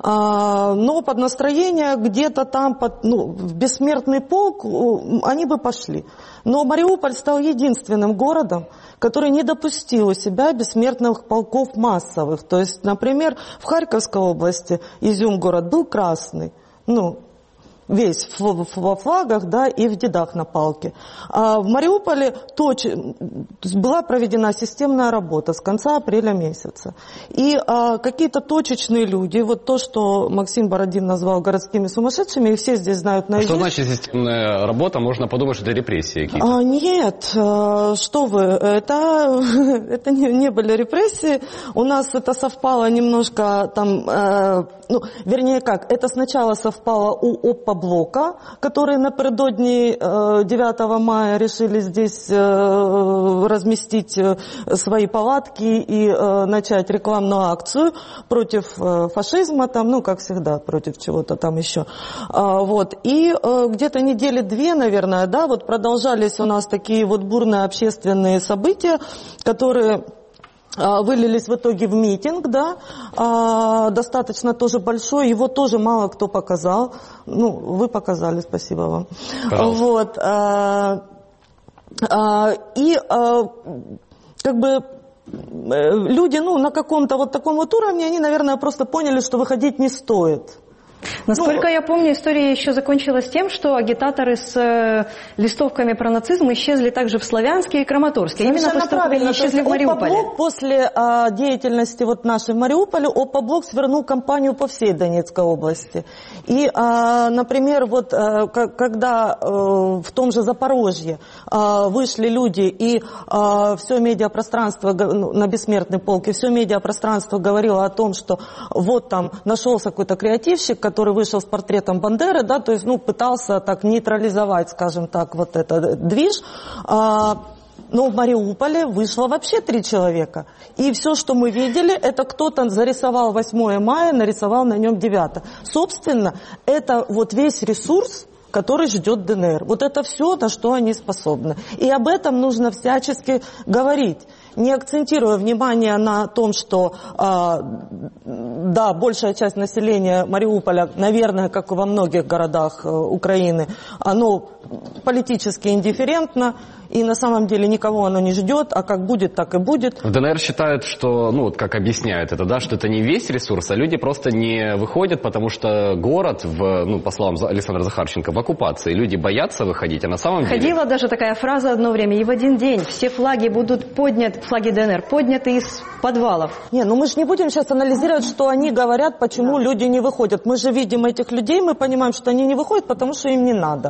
а, но под настроение где-то там, под, ну, в бессмертный полк они бы пошли. Но Мариуполь стал единственным городом, который не допустил у себя бессмертных полков массовых. То есть, например, в Харьковской области Изюм город был красный, ну, весь во флагах, да, и в дедах на палке. А в Мариуполе точ... была проведена системная работа с конца апреля месяца. И а, какие-то точечные люди, вот то, что Максим Бородин назвал городскими сумасшедшими, их все здесь знают наизусть. Что значит системная работа? Можно подумать, что это репрессии какие-то. А, нет, а, что вы, это, это не, не были репрессии. У нас это совпало немножко там, э, ну, вернее как, это сначала совпало у ОППО-блока, которые напередодни э, девятого мая решили здесь э, разместить э, свои палатки и э, начать рекламную акцию против э, фашизма, там, ну, как всегда, против чего-то там еще. А, вот. И э, где-то недели две, наверное, да, вот продолжались у нас такие вот бурные общественные события, которые вылились в итоге в митинг, да, а, достаточно тоже большой, его тоже мало кто показал. Ну, вы показали, спасибо вам. Пожалуйста. Вот, а, а, и а, как бы люди, ну, на каком-то вот таком вот уровне, они, наверное, просто поняли, что выходить не стоит. Насколько ну, я помню, история еще закончилась тем, что агитаторы с э, листовками про нацизм исчезли также в Славянске и Краматорске. Именно после того, как они исчезли в Мариуполе. ОППО после а, деятельности вот нашей в Мариуполе, ОППО свернул кампанию по всей Донецкой области. И, а, например, вот а, когда а, в том же Запорожье а, вышли люди и а, все медиапространство, ну, на Бессмертный полк, и все медиапространство говорило о том, что вот там нашелся какой-то креативщик, который вышел с портретом Бандеры, да, то есть, ну, пытался так нейтрализовать, скажем так, вот этот движ. А, но в Мариуполе вышло вообще три человека. И все, что мы видели, это кто-то зарисовал восьмое мая, нарисовал на нем девятое. Собственно, это вот весь ресурс, который ждет ДНР. Вот это все, на что они способны. И об этом нужно всячески говорить, не акцентируя внимание на том, что, э, да, большая часть населения Мариуполя, наверное, как и во многих городах э, Украины, оно политически индифферентно, и на самом деле никого оно не ждет, а как будет, так и будет. В ДНР считают, что, ну, вот как объясняют это, да, что это не весь ресурс, а люди просто не выходят, потому что город, в, ну, по словам Александра Захарченко, в оккупации. Люди боятся выходить, а на самом деле... Ходила даже такая фраза одно время, и в один день все флаги будут подняты, флаги ДНР, подняты из подвалов. Не, ну мы же не будем сейчас анализировать, что они говорят, почему да. люди не выходят. Мы же видим этих людей, мы понимаем, что они не выходят, потому что им не надо.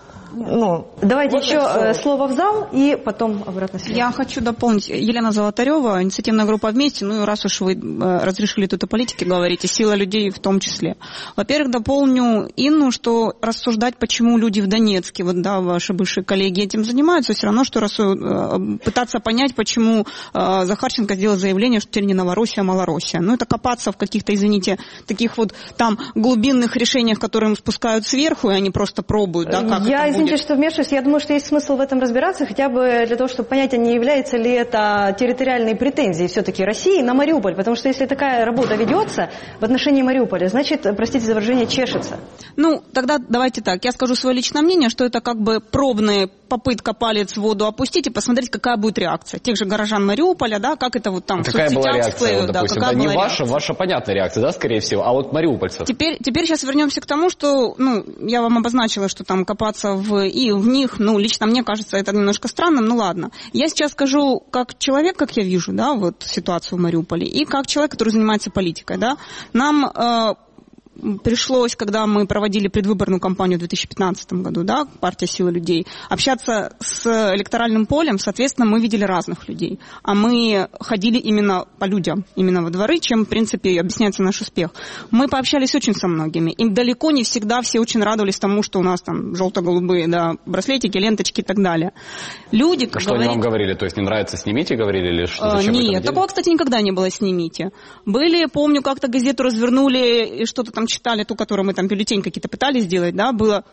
Ну, давайте вот еще все. Слово в зал и потом обратно сюда. Я хочу дополнить. Елена Золотарева, инициативная группа «Вместе». Ну и раз уж вы разрешили тут о политике говорить, и сила людей в том числе. Во-первых, дополню Инну, что рассуждать, почему люди в Донецке, вот да, ваши бывшие коллеги этим занимаются, все равно, что рассу... пытаться понять, почему Захарченко сделал заявление, что теперь не Новороссия, а Малороссия. Ну это копаться в каких-то, извините, таких вот там глубинных решениях, которые им спускают сверху, и они просто пробуют, да, как Я это будет. Извините, что вмешиваюсь. Я думаю, что есть смысл в этом разбираться, хотя бы для того, чтобы понять, а не является ли это территориальной претензией все-таки России на Мариуполь. Потому что если такая работа ведется в отношении Мариуполя, значит, простите за выражение, чешется. Ну, тогда давайте так. Я скажу свое личное мнение, что это как бы пробная попытка палец в воду опустить и посмотреть, какая будет реакция. Тех же горожан Мариуполя, да, как это вот там какая в соцсетях была реакция, всплывет. вот, допустим, да, да, не ваша, реакция? Ваша понятная реакция, да, скорее всего, а вот мариупольцев. Теперь, теперь сейчас вернемся к тому, что, ну, я вам обозначила, что там копаться в, и в них, ну, лично мне кажется это немножко странным, ну ладно. Я сейчас скажу как человек, как я вижу, да, вот ситуацию в Мариуполе, и как человек, который занимается политикой, да. Нам э, пришлось, когда мы проводили предвыборную кампанию в две тысячи пятнадцатом году, да, партия «Сила людей», общаться с электоральным полем, соответственно, мы видели разных людей. А мы ходили именно по людям, именно во дворы, чем, в принципе, объясняется наш успех. Мы пообщались очень со многими. И далеко не всегда все очень радовались тому, что у нас там желто-голубые, да, браслетики, ленточки и так далее. Люди, как Что говорить... они вам говорили? То есть не нравится, снимите, говорили? Или что, зачем Нет, такого, кстати, никогда не было, снимите. Были, помню, как-то газету развернули и что-то там читали, ту, которую мы там бюллетень какие-то пытались сделать, да, было,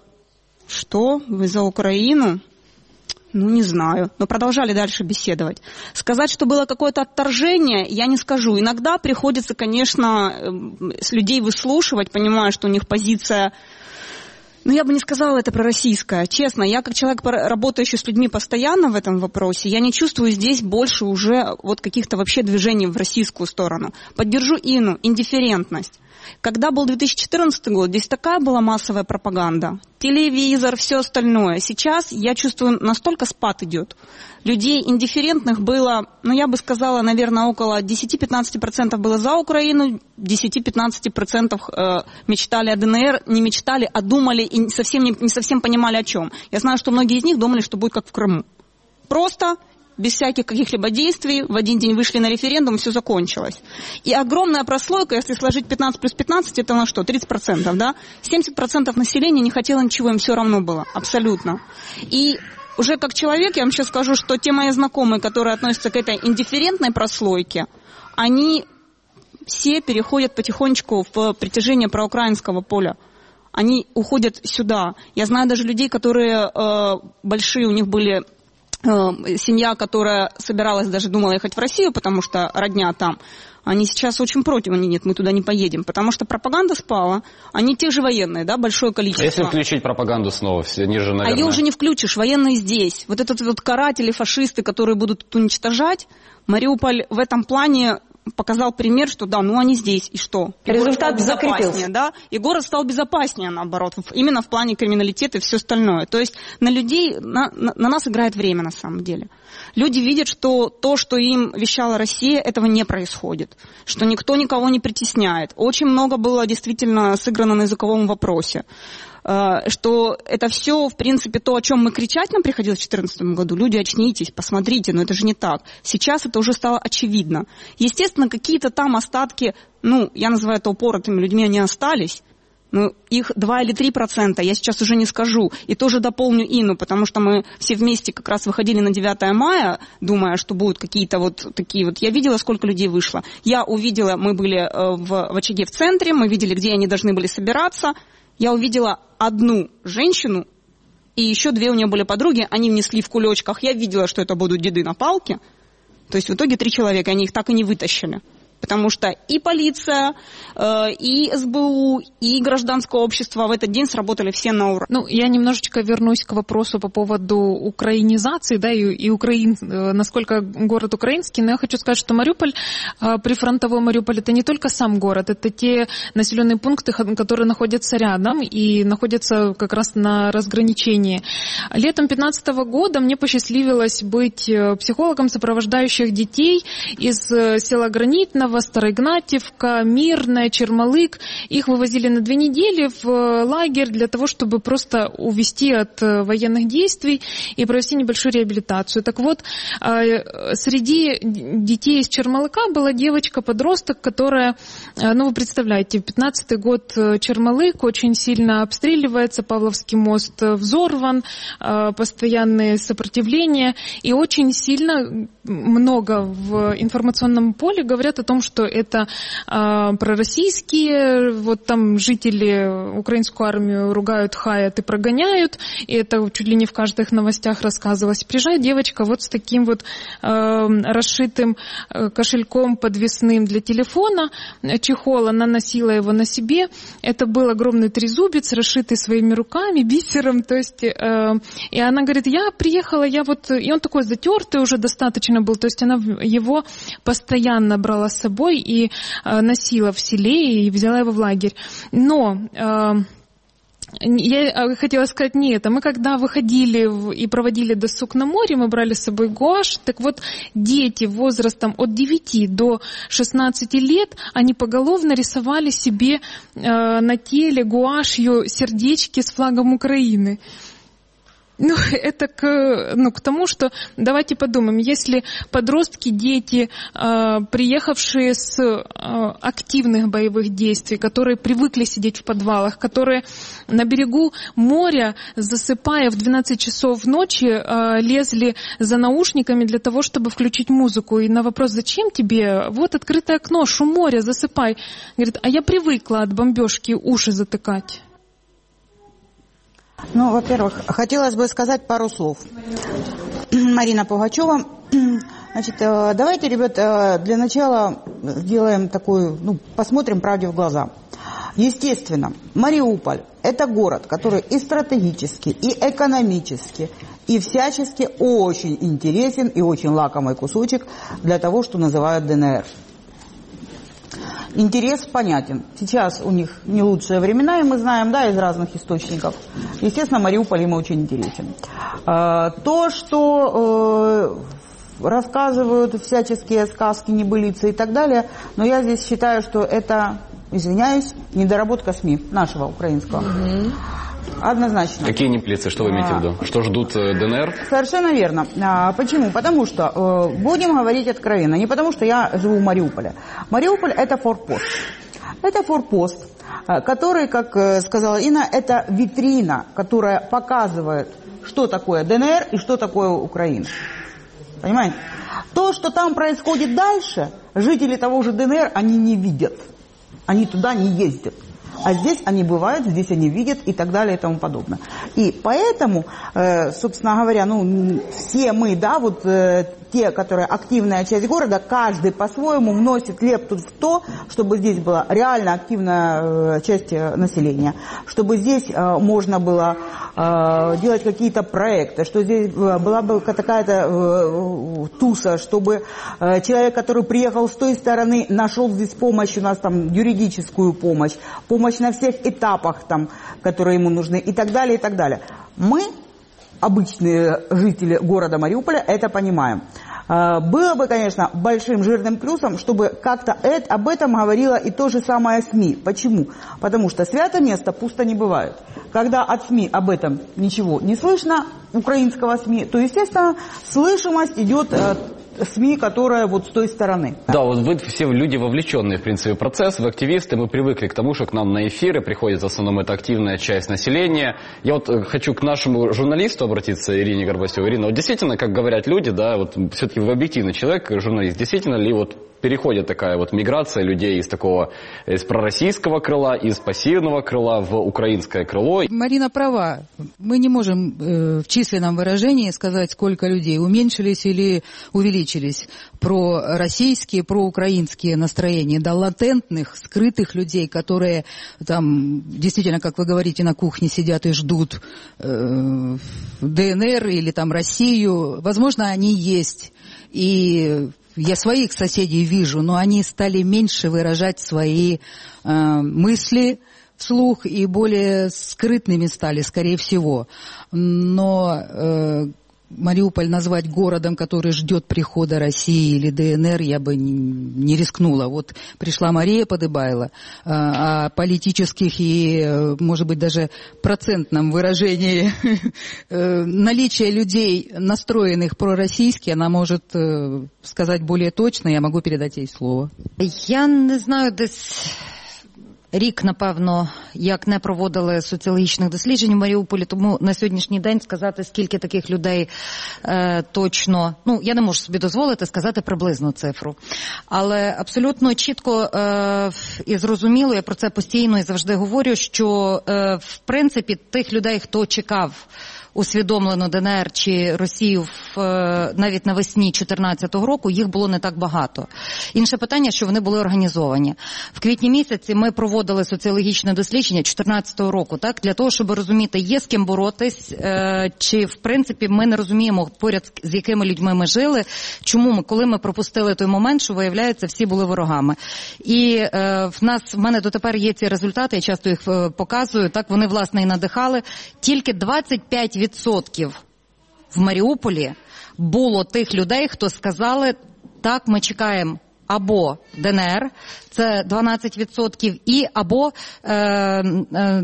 что, вы за Украину? Ну, не знаю, но продолжали дальше беседовать. Сказать, что было какое-то отторжение, я не скажу. Иногда приходится, конечно, с людей выслушивать, понимая, что у них позиция, ну, я бы не сказала это пророссийская. Честно, я как человек, работающий с людьми постоянно в этом вопросе, я не чувствую здесь больше уже вот каких-то вообще движений в российскую сторону. Поддержу Инну, индифферентность. Когда был две тысячи четырнадцатый год, здесь такая была массовая пропаганда. Телевизор, все остальное. Сейчас, я чувствую, настолько спад идет. Людей индифферентных было, ну, я бы сказала, наверное, около десять-пятнадцать процентов было за Украину, десять-пятнадцать процентов э, мечтали о ДНР, не мечтали, а думали и совсем не, не совсем понимали о чем. Я знаю, что многие из них думали, что будет как в Крыму. Просто, без всяких каких-либо действий, в один день вышли на референдум, все закончилось. И огромная прослойка, если сложить пятнадцать плюс пятнадцать, это на что, тридцать процентов, да? семьдесят процентов населения не хотело ничего, им все равно было, абсолютно. И уже как человек, я вам сейчас скажу, что те мои знакомые, которые относятся к этой индифферентной прослойке, они все переходят потихонечку в притяжение проукраинского поля. Они уходят сюда. Я знаю даже людей, которые э, большие, у них были э, семья, которая собиралась, даже думала ехать в Россию, потому что родня там. Они сейчас очень против, они нет, мы туда не поедем, потому что пропаганда спала, они те же военные, да, большое количество. Если включить пропаганду снова, все, они же, наверное... А ее уже не включишь, военные здесь. Вот этот вот каратели, фашисты, которые будут тут уничтожать, Мариуполь в этом плане показал пример, что да, ну они здесь, и что? И результат закрепился. Да? И город стал безопаснее, наоборот, именно в плане криминалитета и все остальное. То есть на людей, на, на, на нас играет время на самом деле. Люди видят, что то, что им вещала Россия, этого не происходит, что никто никого не притесняет. Очень много было действительно сыграно на языковом вопросе. Что это все, в принципе, то, о чем мы кричать нам приходилось в две тысячи четырнадцатом году. Люди, очнитесь, посмотрите, но это же не так. Сейчас это уже стало очевидно. Естественно, какие-то там остатки, ну, я называю это упоротыми людьми, они остались. Ну, их два или три процента, я сейчас уже не скажу. И тоже дополню Инну, потому что мы все вместе как раз выходили на девятое мая, думая, что будут какие-то вот такие вот... Я видела, сколько людей вышло. Я увидела, мы были в, в очаге в центре, мы видели, где они должны были собираться. Я увидела одну женщину, и еще две у нее были подруги, они внесли в кулечках. Я видела, что это будут деды на палке. То есть в итоге три человека, они их так и не вытащили. Потому что и полиция, э, и СБУ, и гражданское общество в этот день сработали все на ура. Ну, я немножечко вернусь к вопросу по поводу украинизации, да, и, и Украин, насколько город украинский, но я хочу сказать, что Мариуполь, э, прифронтовой Мариуполь, это не только сам город, это те населенные пункты, которые находятся рядом и находятся как раз на разграничении. Летом две тысячи пятнадцатого года мне посчастливилось быть психологом, сопровождающих детей из села Гранитного, Староигнатьевка, Мирная, Чермалык. Их вывозили на две недели в лагерь для того, чтобы просто увести от военных действий и провести небольшую реабилитацию. Так вот, среди детей из Чермалыка была девочка-подросток, которая, ну вы представляете, пятнадцатый год Чермалык очень сильно обстреливается, Павловский мост взорван, постоянные сопротивления, и очень сильно много в информационном поле говорят о том, что это э, пророссийские, вот там жители украинскую армию ругают, хаят и прогоняют, и это чуть ли не в каждых новостях рассказывалось. Приезжает девочка вот с таким вот э, расшитым кошельком подвесным для телефона, чехол, она носила его на себе, это был огромный трезубец, расшитый своими руками, бисером, то есть, э, и она говорит, я приехала, я вот, и он такой затертый уже достаточно был, то есть она его постоянно брала с собой и э, носила в селе и взяла его в лагерь. Но э, я хотела сказать не это. Мы когда выходили и проводили досуг на море, мы брали с собой гуашь. Так вот, дети возрастом от девяти до шестнадцати лет, они поголовно рисовали себе э, на теле гуашью сердечки с флагом Украины. Ну, это к, ну, к тому, что давайте подумаем, если подростки, дети, э, приехавшие с э, активных боевых действий, которые привыкли сидеть в подвалах, которые на берегу моря, засыпая в двенадцать часов ночи, э, лезли за наушниками для того, чтобы включить музыку. И на вопрос, зачем тебе? Вот открытое окно, шум моря, засыпай. Говорит, а я привыкла от бомбежки уши затыкать. Ну, во-первых, хотелось бы сказать пару слов. Марина Пугачева. Значит, давайте, ребята, для начала сделаем такую, ну, посмотрим правде в глаза. Естественно, Мариуполь – это город, который и стратегически, и экономически, и всячески очень интересен и очень лакомый кусочек для того, что называют ДНР. интерес понятен. Сейчас у них не лучшие времена, и мы знаем, да, из разных источников. Естественно, Мариуполь им очень интересен. То, что рассказывают всяческие сказки, небылицы и так далее, но я здесь считаю, что это, извиняюсь, недоработка СМИ нашего украинского. Mm-hmm. Однозначно. Какие небылицы, что вы имеете в виду? Что ждут ДНР? Совершенно верно. А, почему? Потому что, э, будем говорить откровенно, не потому что я живу в Мариуполе. Мариуполь – это форпост. Это форпост, который, как сказала Инна, это витрина, которая показывает, что такое ДНР и что такое Украина. Понимаете? То, что там происходит дальше, жители того же ДНР, они не видят. Они туда не ездят. А здесь они бывают, здесь они видят и так далее и тому подобное. И поэтому, э, собственно говоря, ну, все мы, да, вот э, те, которые активная часть города, каждый по-своему вносит лепту в то, чтобы здесь была реально активная э, часть населения, чтобы здесь э, можно было э, делать какие-то проекты, что здесь была бы какая-то э, туса, чтобы э, человек, который приехал с той стороны, нашел здесь помощь, у нас там юридическую помощь, помощь на всех этапах, там, которые ему нужны, и так далее, и так далее. Мы, обычные жители города Мариуполя, это понимаем. Было бы, конечно, большим жирным плюсом, чтобы как-то это, об этом говорило и то же самое СМИ. Почему? Потому что свято место пусто не бывает. Когда от СМИ об этом ничего не слышно, украинского СМИ, то, естественно, слышимость идет СМИ, которая вот с той стороны. Да, вот вы все люди вовлеченные, в принципе, в процесс, вы активисты, мы привыкли к тому, что к нам на эфиры приходит в основном эта активная часть населения. Я вот хочу к нашему журналисту обратиться, Ирине Горбасевой. Ирина, вот действительно, как говорят люди, да, вот все-таки вы объективный человек, журналист, действительно ли вот переходит такая вот миграция людей из такого, из пророссийского крыла, из пассивного крыла в украинское крыло? Марина права. Мы не можем э, в численном выражении сказать, сколько людей уменьшились или увеличились. Пророссийские, проукраинские настроения, да, латентных, скрытых людей, которые там действительно, как вы говорите, на кухне сидят и ждут э, ДНР или там Россию. Возможно, они есть. И я своих соседей вижу, но они стали меньше выражать свои э, мысли вслух и более скрытными стали, скорее всего. Но э, Мариуполь назвать городом, который ждет прихода России или ДНР, я бы не, не рискнула. Вот пришла Мария Подыбайло, а, о политических и, может быть, даже процентном выражении наличия людей, настроенных пророссийски, она может сказать более точно, я могу передать ей слово. Я не знаю, десь рік, напевно, як не проводили соціологічних досліджень у Маріуполі, тому на сьогоднішній день сказати, скільки таких людей е, точно, ну, я не можу собі дозволити сказати приблизну цифру. Але абсолютно чітко е, і зрозуміло, я про це постійно і завжди говорю, що, е, в принципі, тих людей, хто чекав усвідомлено ДНР чи Росію в, навіть навесні чотирнадцятого року, їх було не так багато. Інше питання, що вони були організовані. В квітні місяці ми проводили соціологічне дослідження чотирнадцятого року, так, для того, щоб розуміти, є з ким боротись, чи, в принципі, ми не розуміємо, поряд з якими людьми ми жили, чому ми, коли ми пропустили той момент, що, виявляється, всі були ворогами. І е, в нас, в мене дотепер є ці результати, я часто їх показую, так, вони, власне, і надихали. Тільки двадцять п'ять відсотків в Маріуполі було тих людей, хто сказали, так, ми чекаємо або ДНР, це дванадцять відсотків, і або е, е,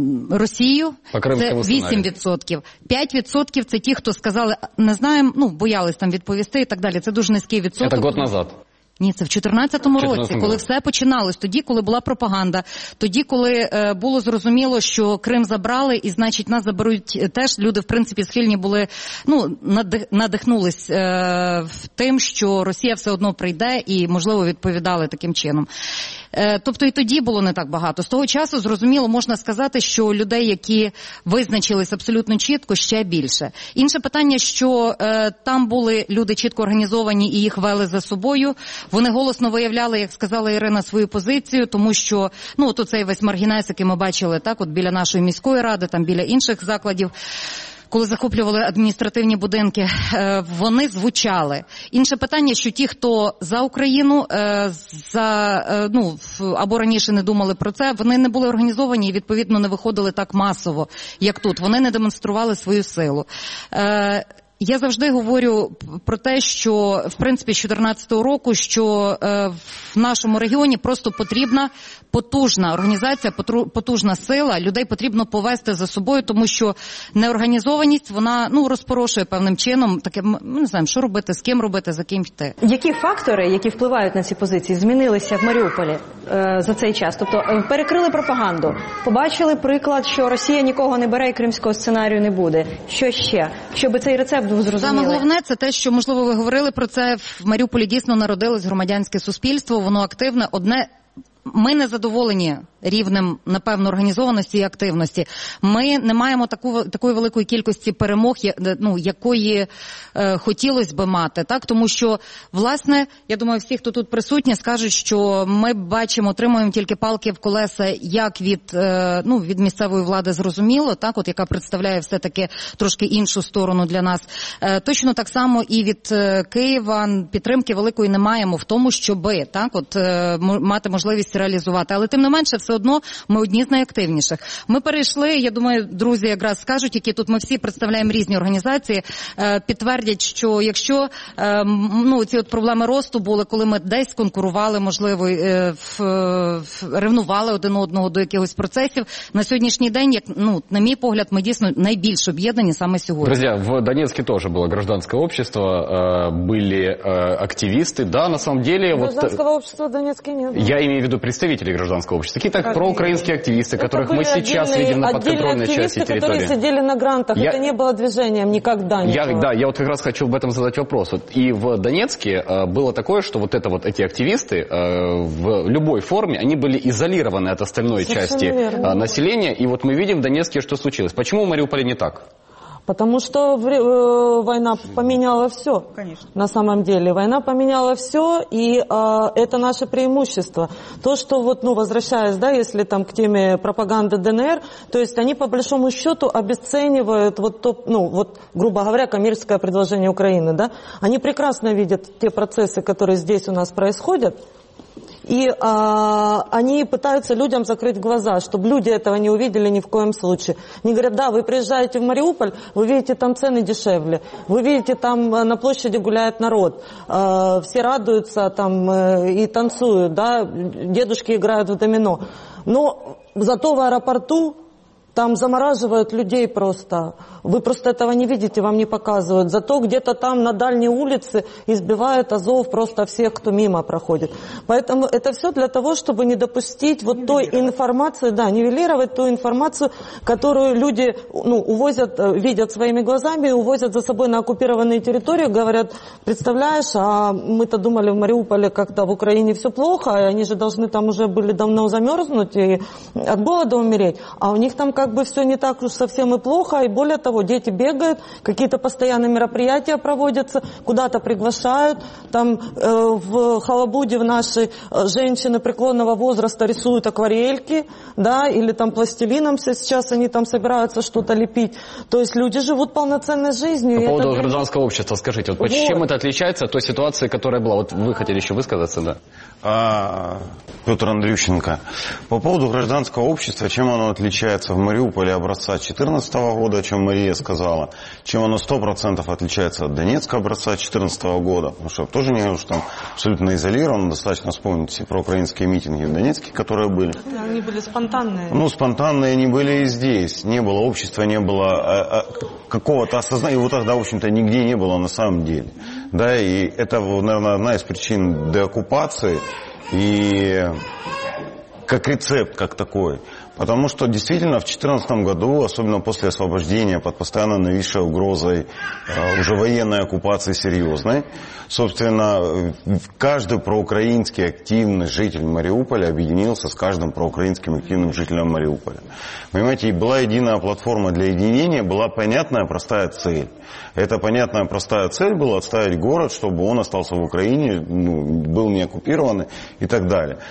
Росію, це вісім відсотків. п'ять відсотків це ті, хто сказали, не знаємо, ну, боялись там відповісти і так далі. Це дуже низький відсоток. Це год назад. Ні, це в чотирнадцятому році, коли все починалось, тоді, коли була пропаганда, тоді, коли е, було зрозуміло, що Крим забрали, і, значить, нас заберуть теж. Люди, в принципі, схильні були, ну, надихнулись е, тим, що Росія все одно прийде, і, можливо, відповідали таким чином. Е, тобто і тоді було не так багато. З того часу, зрозуміло, можна сказати, що людей, які визначились абсолютно чітко, ще більше. Інше питання, що е, там були люди чітко організовані і їх вели за собою. Вони голосно виявляли, як сказала Ірина, свою позицію, тому що, ну, от оцей весь маргінез, який ми бачили, так, от біля нашої міської ради, там біля інших закладів коли захоплювали адміністративні будинки, вони звучали. Інше питання, що ті, хто за Україну, за, ну, або раніше не думали про це, вони не були організовані і, відповідно, не виходили так масово, як тут. Вони не демонстрували свою силу. Я завжди говорю про те, що, в принципі, з чотирнадцятого року, що е, в нашому регіоні просто потрібна потужна організація, потужна сила, людей потрібно повести за собою, тому що неорганізованість, вона, ну, розпорошує певним чином, таке, ми не знаємо, що робити, з ким робити, за ким йти. Які фактори, які впливають на ці позиції, змінилися в Маріуполі е, за цей час? Тобто, е, перекрили пропаганду, побачили приклад, що Росія нікого не бере і кримського сценарію не буде. Що ще? Щоб цей рецепт був зрозумілий. Саме головне, це те, що, можливо, ви говорили про це, в Маріуполі дійсно народилось громадянське суспільство, воно активне, одне. Ми не задоволені рівнем, напевно, організованості і активності. Ми не маємо таку, такої великої кількості перемог, ну, якої е, хотілося би мати, так? Тому що, власне, я думаю, всі, хто тут присутні, скажуть, що ми бачимо, отримуємо тільки палки в колеса, як від, е, ну, від місцевої влади зрозуміло, так, от, яка представляє все-таки трошки іншу сторону для нас. Е, точно так само і від е, Києва підтримки великої не маємо в тому, щоби, так, от, е, мати можливість реалізувати. Але тим не менше, все одно ми одні з найактивніших. Ми перейшли, я думаю, друзі якраз скажуть, які тут ми всі представляємо різні організації, підтвердять, що якщо, ну, ці от проблеми росту були, коли ми десь конкурували, можливо, ревнували один одного до якихось процесів, на сьогоднішній день, як, ну, на мій погляд, ми дійсно найбільш об'єднані саме сьогодні. Друзья, в Донецке тоже было гражданское общество, были активисты, да, на самом деле... Гражданского вот, общества в Донецке нет. Я имею в виду представителей гражданского общества. Какие-то проукраинские активисты, которых мы сейчас видим на подконтрольной части территории. Которые сидели на грантах, я... это не было движением никогда. Я, да, я вот как раз хочу об этом задать вопрос. Вот, и в Донецке э, было такое, что вот это вот эти активисты э, в любой форме, они были изолированы от остальной Совершенно части э, населения. И вот мы видим в Донецке, что случилось. Почему в Мариуполе не так? Потому что э, война поменяла все. Конечно. На самом деле. Война поменяла все, и э, это наше преимущество. То, что вот, ну, возвращаясь, да, если там к теме пропаганды ДНР, то есть они по большому счету обесценивают вот то, ну, вот, грубо говоря, коммерческое предложение Украины, да. Они прекрасно видят те процессы, которые здесь у нас происходят. И а, они пытаются людям закрыть глаза, чтобы люди этого не увидели ни в коем случае. Они говорят, да, вы приезжаете в Мариуполь, вы видите там цены дешевле, вы видите там на площади гуляет народ, э, все радуются там э, и танцуют, да, дедушки играют в домино. Но зато в аэропорту там замораживают людей просто. Вы просто этого не видите, вам не показывают. Зато где-то там на дальней улице избивают Азов просто всех, кто мимо проходит. Поэтому это все для того, чтобы не допустить вот той информации, да, нивелировать ту информацию, которую люди, ну, увозят, видят своими глазами, увозят за собой на оккупированные территории, говорят, представляешь, а мы-то думали в Мариуполе как-то в Украине все плохо, и они же должны там уже были давно замерзнуть и от голода умереть, а у них там как бы все не так уж совсем и плохо, и более того, дети бегают, какие-то постоянные мероприятия проводятся, куда-то приглашают, там э, в Халабуде в нашей э, женщины преклонного возраста рисуют акварельки, да, или там пластилином сейчас они там собираются что-то лепить, то есть люди живут полноценной жизнью. По поводу это... гражданского общества, скажите, вот, вот чем это отличается от той ситуации, которая была? Вот вы хотели еще высказаться, да? А, Петр Андрющенко, по поводу гражданского общества, чем оно отличается в Мариуполе образца две тысячи четырнадцатого года, о чем Мария сказала, чем оно сто процентов отличается от Донецкого образца две тысячи четырнадцатого года, потому что тоже не говорю, что там абсолютно изолировано, достаточно вспомнить все проукраинские митинги в Донецке, которые были. Они были спонтанные. Ну, спонтанные они были и здесь, не было общества, не было а, а, какого-то осознания, его тогда, в общем-то, нигде не было на самом деле. Да, и это, наверное, одна из причин деоккупации и как рецепт, как такой. Потому что действительно в две тысячи четырнадцатом году, особенно после освобождения, под постоянно нависшей угрозой э, уже военной оккупации серьезной, собственно, каждый проукраинский активный житель Мариуполя объединился с каждым проукраинским активным жителем Мариуполя. Понимаете, и была единая платформа для единения, была понятная простая цель. Эта понятная простая цель была отставить город, чтобы он остался в Украине, ну, был не оккупированный и так далее.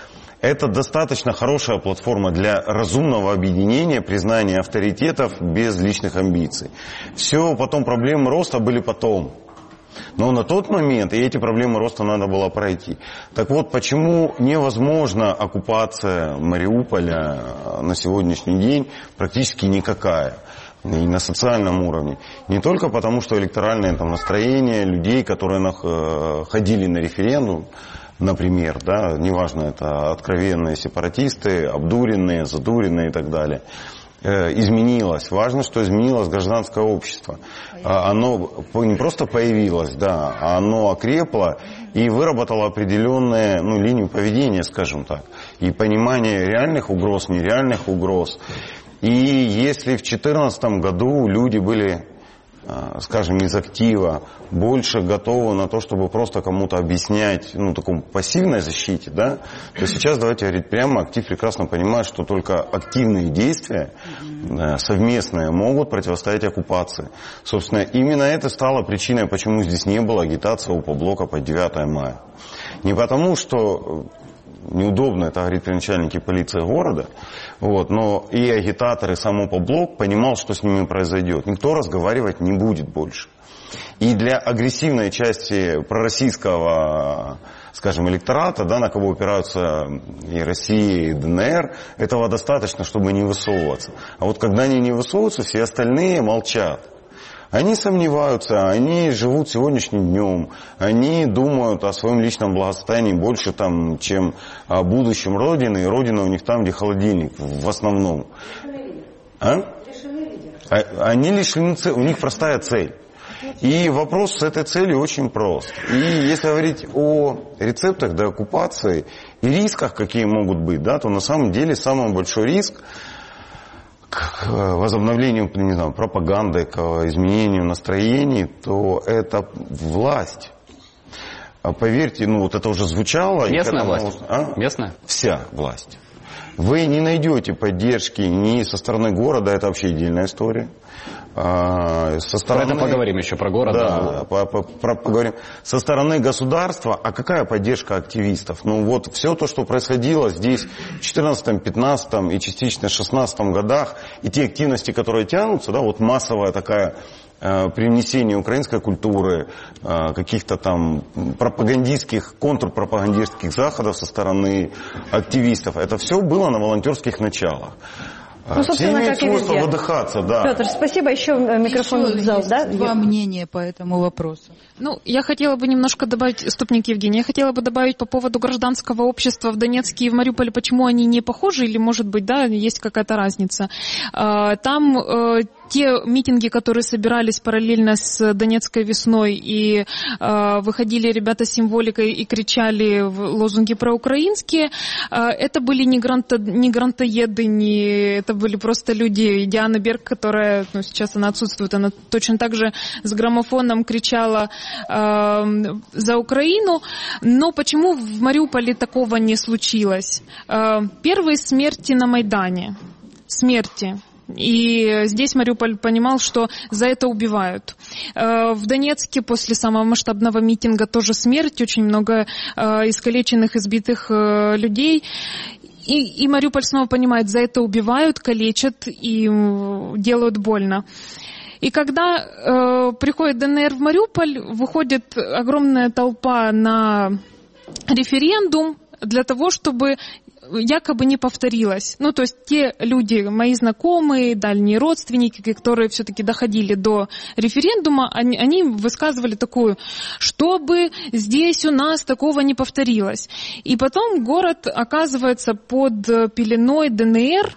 Это достаточно хорошая платформа для разумного объединения, признания авторитетов без личных амбиций. Все, потом проблемы роста были потом. Но на тот момент и эти проблемы роста надо было пройти. Так вот, почему невозможна оккупация Мариуполя на сегодняшний день практически никакая. И на социальном уровне. Не только потому, что электоральное там настроение людей, которые на, ходили на референдум, например, да, неважно, это откровенные сепаратисты, обдуренные, задуренные и так далее, э, изменилось. Важно, что изменилось гражданское общество. Оно не просто появилось, да, а оно окрепло и выработало определенную ну, линию поведения, скажем так, и понимание реальных угроз, нереальных угроз. И если в две тысячи четырнадцатом году люди были, скажем, из актива больше готовы на то, чтобы просто кому-то объяснять, ну, такой пассивной защите, да, то сейчас, давайте говорить прямо, актив прекрасно понимает, что только активные действия совместные могут противостоять оккупации. Собственно, именно это стало причиной, почему здесь не было агитации УП-блока по девятое мая. Не потому, что неудобно, это говорит при начальнике полиции города, вот, но и агитатор, и сам УП-блок понимал, что с ними произойдет. Никто разговаривать не будет больше. И для агрессивной части пророссийского, скажем, электората, да, на кого опираются и Россия, и ДНР, этого достаточно, чтобы не высовываться. А вот когда они не высовываются, все остальные молчат. Они сомневаются, они живут сегодняшним днем, они думают о своем личном благосостоянии больше, там, чем о будущем Родины, и Родина у них там, где холодильник, в основном. А? Они лишены цели, у них простая цель. И вопрос с этой целью очень прост. И если говорить о рецептах до оккупации и рисках, какие могут быть, да, то на самом деле самый большой риск к возобновлению, не знаю, пропаганды, к изменению настроений, то это власть. Поверьте, ну вот это уже звучало. Местная власть? А? Местная? Вся власть. Вы не найдете поддержки ни со стороны города, это вообще отдельная история. А, со стороны, про это поговорим еще, про город. Да, да. По, по, про, поговорим. Со стороны государства, а какая поддержка активистов? Ну вот все то, что происходило здесь в две тысячи четырнадцатом, две тысячи пятнадцатом и частично в две тысячи шестнадцатом годах, и те активности, которые тянутся, да, вот массовая такая э, привнесение украинской культуры, э, каких-то там пропагандистских, контрпропагандистских заходов со стороны активистов, это все было на волонтерских началах. Ну, все имеют свойство выдыхаться, да. Петр, спасибо. Еще микрофон Еще в зал, да? Два мнения по этому вопросу. Ну, я хотела бы немножко добавить, Ступник Евгений, я хотела бы добавить по поводу гражданского общества в Донецке и в Мариуполе, почему они не похожи, или, может быть, да, есть какая-то разница. Там те митинги, которые собирались параллельно с Донецкой весной, и выходили ребята с символикой и кричали лозунги проукраинские, это были не, гранто, не грантоеды, не, это были просто люди. Диана Берг, которая, ну, сейчас она отсутствует, она точно так же с граммофоном кричала э, за Украину. Но почему в Мариуполе такого не случилось? Э, первые смерти на Майдане. Смерти. И здесь Мариуполь понимал, что за это убивают. В Донецке после самого масштабного митинга тоже смерть, очень много искалеченных, избитых людей. И, и Мариуполь снова понимает, за это убивают, калечат и делают больно. И когда э, приходит ДНР в Мариуполь, выходит огромная толпа на референдум для того, чтобы якобы не повторилось. Ну, то есть те люди, мои знакомые, дальние родственники, которые все-таки доходили до референдума, они, они высказывали такую, чтобы здесь у нас такого не повторилось. И потом город оказывается под пеленой ДНР,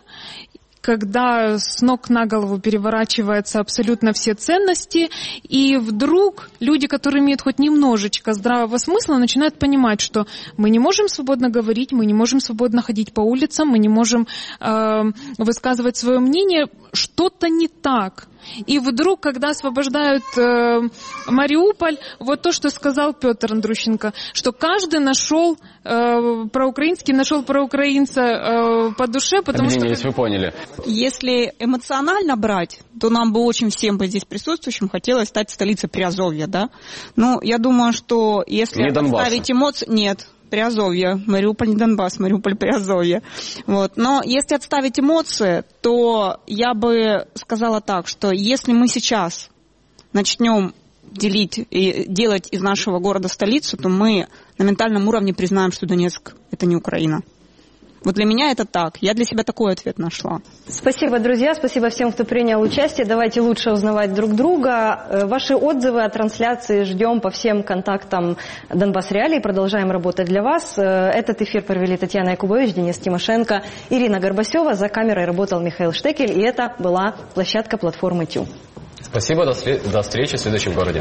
когда с ног на голову переворачиваются абсолютно все ценности, и вдруг люди, которые имеют хоть немножечко здравого смысла, начинают понимать, что мы не можем свободно говорить, мы не можем свободно ходить по улицам, мы не можем э, высказывать свое мнение, что-то не так. И вдруг, когда освобождают э, Мариуполь, вот то, что сказал Петр Андрущенко, что каждый нашел э, проукраинский, нашел проукраинца э, по душе, потому Объединение, что... если вы поняли. Если эмоционально брать, то нам бы очень всем бы здесь присутствующим хотелось стать столицей Приазовья, да? Ну, я думаю, что если Не Донбасса. оставить эмоции... Нет. Приазовье. Мариуполь не Донбасс, Мариуполь Приазовье. Вот. Но если отставить эмоции, то я бы сказала так, что если мы сейчас начнем делить и делать из нашего города столицу, то мы на ментальном уровне признаем, что Донецк – это не Украина. Вот для меня это так. Я для себя такой ответ нашла. Спасибо, друзья. Спасибо всем, кто принял участие. Давайте лучше узнавать друг друга. Ваши отзывы о трансляции ждем по всем контактам Донбасс Реалии. Продолжаем работать для вас. Этот эфир провели Татьяна Якубович, Денис Тимошенко, Ирина Горбасева. За камерой работал Михаил Штекель. И это была площадка платформы ТЮ. Спасибо. До, до встречи в следующем городе.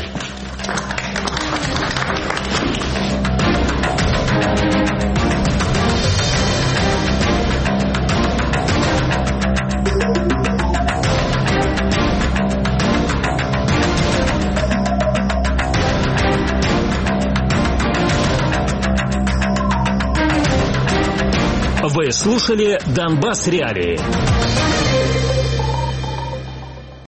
Вы слушали «Донбасс Реалии».